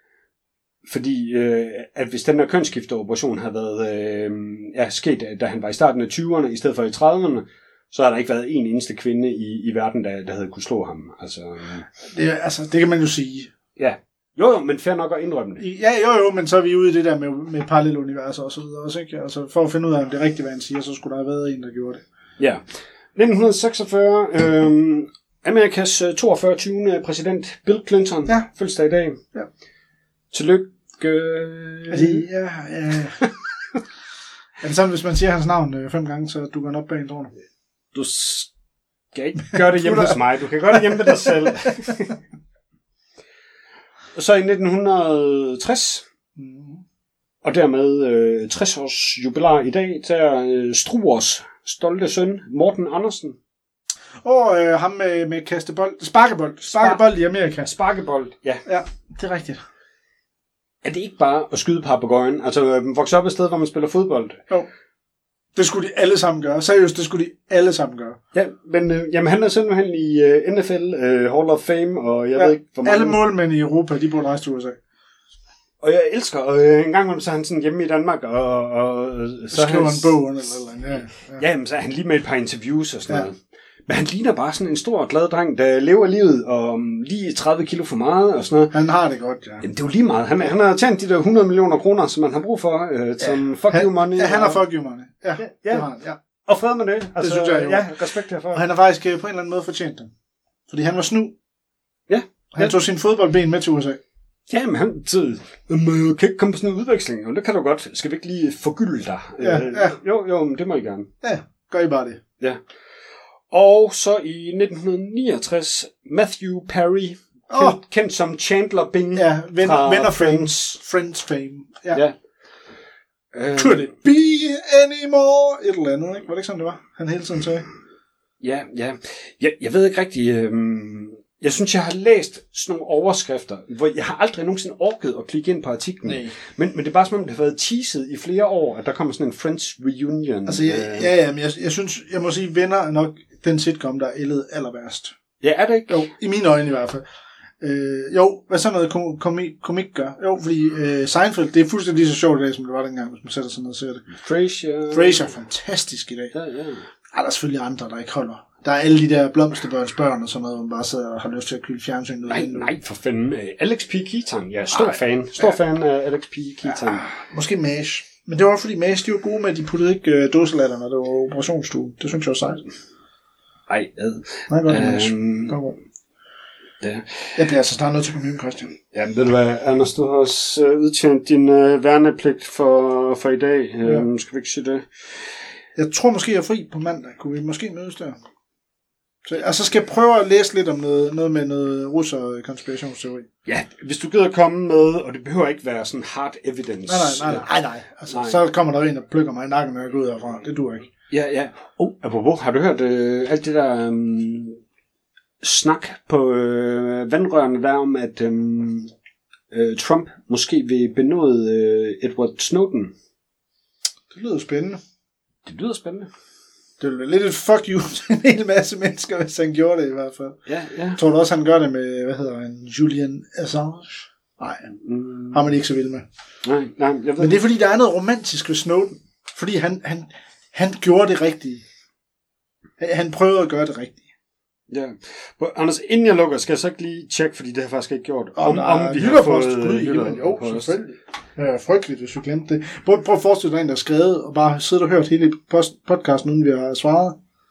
fordi øh, at hvis den der kønsskifteoperation havde været øh, ja, sket, da han var i starten af tyverne, i stedet for i trediverne, så har der ikke været en eneste kvinde i, i verden, der, der havde kunne slå ham. Altså, øh. det, altså, det kan man jo sige. Ja, jo jo, men fair nok at indrømme det. Ja, jo jo, men så er vi ude i det der med, med paralleluniverser og så videre også, ikke? Altså, for at finde ud af, om det er rigtigt, hvad han siger, så skulle der have været en, der gjorde det. Ja. nitten seksogfyrre, øh, Amerikas toogfyrre tyvende præsident Bill Clinton, ja. fødselsdag i dag. Ja. Tillykke. Øh... Altså, ja, ja. Er det sådan, hvis man siger hans navn øh, fem gange, så dukker han op bag en tårn? Du skal ikke gøre det hjemme hos mig. Du kan gøre det hjemme med dig selv. Og så i nitten tres, mm. og dermed øh, tres års jubilar i dag, der øh, Struers stolte søn, Morten Andersen. Og øh, ham med, med kastebold. Sparkebold. Sparkebold i Amerika. Sparkebold, ja. Ja, det er rigtigt. Er det ikke bare at skyde papegøjen? Altså vokse op et sted, hvor man spiller fodbold? Jo. Det skulle de alle sammen gøre. Seriøst, det skulle de alle sammen gøre. Ja, men øh, jamen, han er simpelthen i øh, N F L, øh, Hall of Fame, og jeg ja, ved ikke, hvor mange... alle målmænd i Europa, de burde rejse til U S A. Og jeg elsker, og øh, en gang så er han sådan hjemme i Danmark, og, og så skriver han en bog, eller eller, eller ja. Ja, men så er han lige med et par interviews og sådan ja. noget. Men han ligner bare sådan en stor, glad dreng, der lever livet, og lige tredive kilo for meget, og sådan noget. Han har det godt, ja. Jamen, det er jo lige meget. Han, han har tjent de der hundrede millioner kroner, som man har brug for, øh, som ja. fuck han, you money. Ja, han har og... fuck you money. Ja, ja, ja. Det har han, ja. Og fred med det. Altså, det synes jeg jo. Ja, respekt herfor. Og han har faktisk på en eller anden måde fortjent det. Fordi han var snu. Ja. Han ja. tog sin fodboldben med til U S A. Ja, men han tid, jeg kan ikke komme på sådan en udveksling, og det kan du godt. Skal vi ikke lige forgylde dig? Ja, øh, ja. Jo, jo, men det må I gerne. Ja, gør I bare det. Ja. Og så i nitten niogtres, Matthew Perry, oh. kendt, kendt som Chandler Bing. Ja, venner, venner Friends. Friends fame. Ja. ja. Uh, Could it be anymore? Et eller andet, ikke? Var det ikke sådan, det var? Han hele tiden sagde. Ja, ja. Jeg, jeg ved ikke rigtig... Øhm, jeg synes, jeg har læst sådan nogle overskrifter, hvor jeg har aldrig nogensinde orket at klikke ind på artiklen. Nej. Men, men det er bare som om, det har været teaset i flere år, at der kommer sådan en Friends reunion. Altså, ja, ja, ja men jeg, jeg synes, jeg må sige, Venner er nok den sitcom, der er ældet aller værst. Ja, er det ikke? Jo, i mine øjne i hvert fald. Øh, jo, hvad sådan noget kom, komik, komik gør? Jo, fordi øh, Seinfeld, det er fuldstændig lige så sjovt i dag, som det var dengang, hvis man sætter sig ned og ser det. Frasier. Frasier er fantastisk i dag. Ja, ja. Er der selvfølgelig andre, der ikke holder. Der er alle de der blomsterbørns børn og sådan noget, hvor man bare sidder og har lyst til at kylde fjernsyn. Nej, nej, for fanden. Alex P. Keaton, jeg er stor Ej, fan. Stor ja. fan af Alex P. Keaton. Ja, måske MASH. Men det var fordi MASH, de var gode med, at de puttede ikke øh, dåselatter, når det var operationsstue. Det synes jeg var sejt. Ej, ad. Nej, godt, MASH. Godt, godt. Ja. Jeg bliver altså snart nødt til at komme hjem, Christian. Ja, ved du hvad, Anders, du har også uh, udtjent din uh, værnepligt for, for i dag. Ja. Um, skal vi ikke sige det? Jeg tror måske, jeg er fri på mandag. Kunne vi måske mødes der? Så, altså skal jeg prøve at læse lidt om noget, noget med noget russer-konspirationsteori. Ja, hvis du gider komme med, og det behøver ikke være sådan hard evidence. Nej, nej, nej, nej, nej. Altså, nej. Så kommer der en, der plukker mig i nakken, når jeg går ud herfra. Det duer ikke. Ja, ja. Oh, apropos, har du hørt øh, alt det der um, snak på øh, vandrørene der om, at um, øh, Trump måske vil benåde øh, Edward Snowden? Det lyder spændende. Det lyder spændende. Det ville være lidt et fuck you til en hel masse mennesker, hvis han gjorde det i hvert fald. Ja, ja. Tror du også, han gør det med, hvad hedder han, Julian Assange? Nej, mm. har man ikke så vild med. Nej, nej, jeg ved. Men det er fordi, der er noget romantisk ved Snowden. Fordi han, han, han gjorde det rigtige. Han prøvede at gøre det rigtige. Ja. Anders, inden jeg lukker, skal jeg så ikke lige tjekke, fordi det har jeg faktisk ikke gjort. Om, om, om vi har fået lytter. Jo, selvfølgelig. Det er frygteligt, hvis vi glemte det. Prøv, prøv at forestille dig en, der er skrevet, og bare sidder og hørt hele podcasten, uden vi har svaret.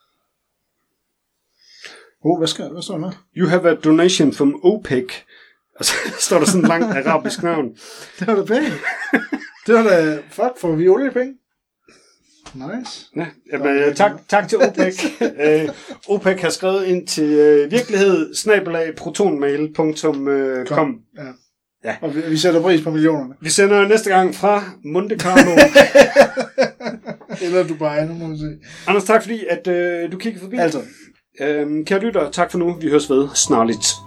Åh, oh, hvad skal hvad står der? You have a donation from OPEC. Og så står der sådan en lang arabisk navn. Det var da penge. Det var da, fuck, får vi oliepenge? Nice. Ja, jamen, tak, tak til OPEC. uh, OPEC har skrevet ind til uh, virkelighed snabel-a protonmail punktum com. Ja. Ja. Og vi, vi sætter pris på millionerne. Vi sender næste gang fra Monte Carlo. Eller Dubai, nu må vi se. Anders, tak fordi at uh, du kiggede forbi. Altså. Uh, kære lytter, tak for nu. Vi høres ved snarligt.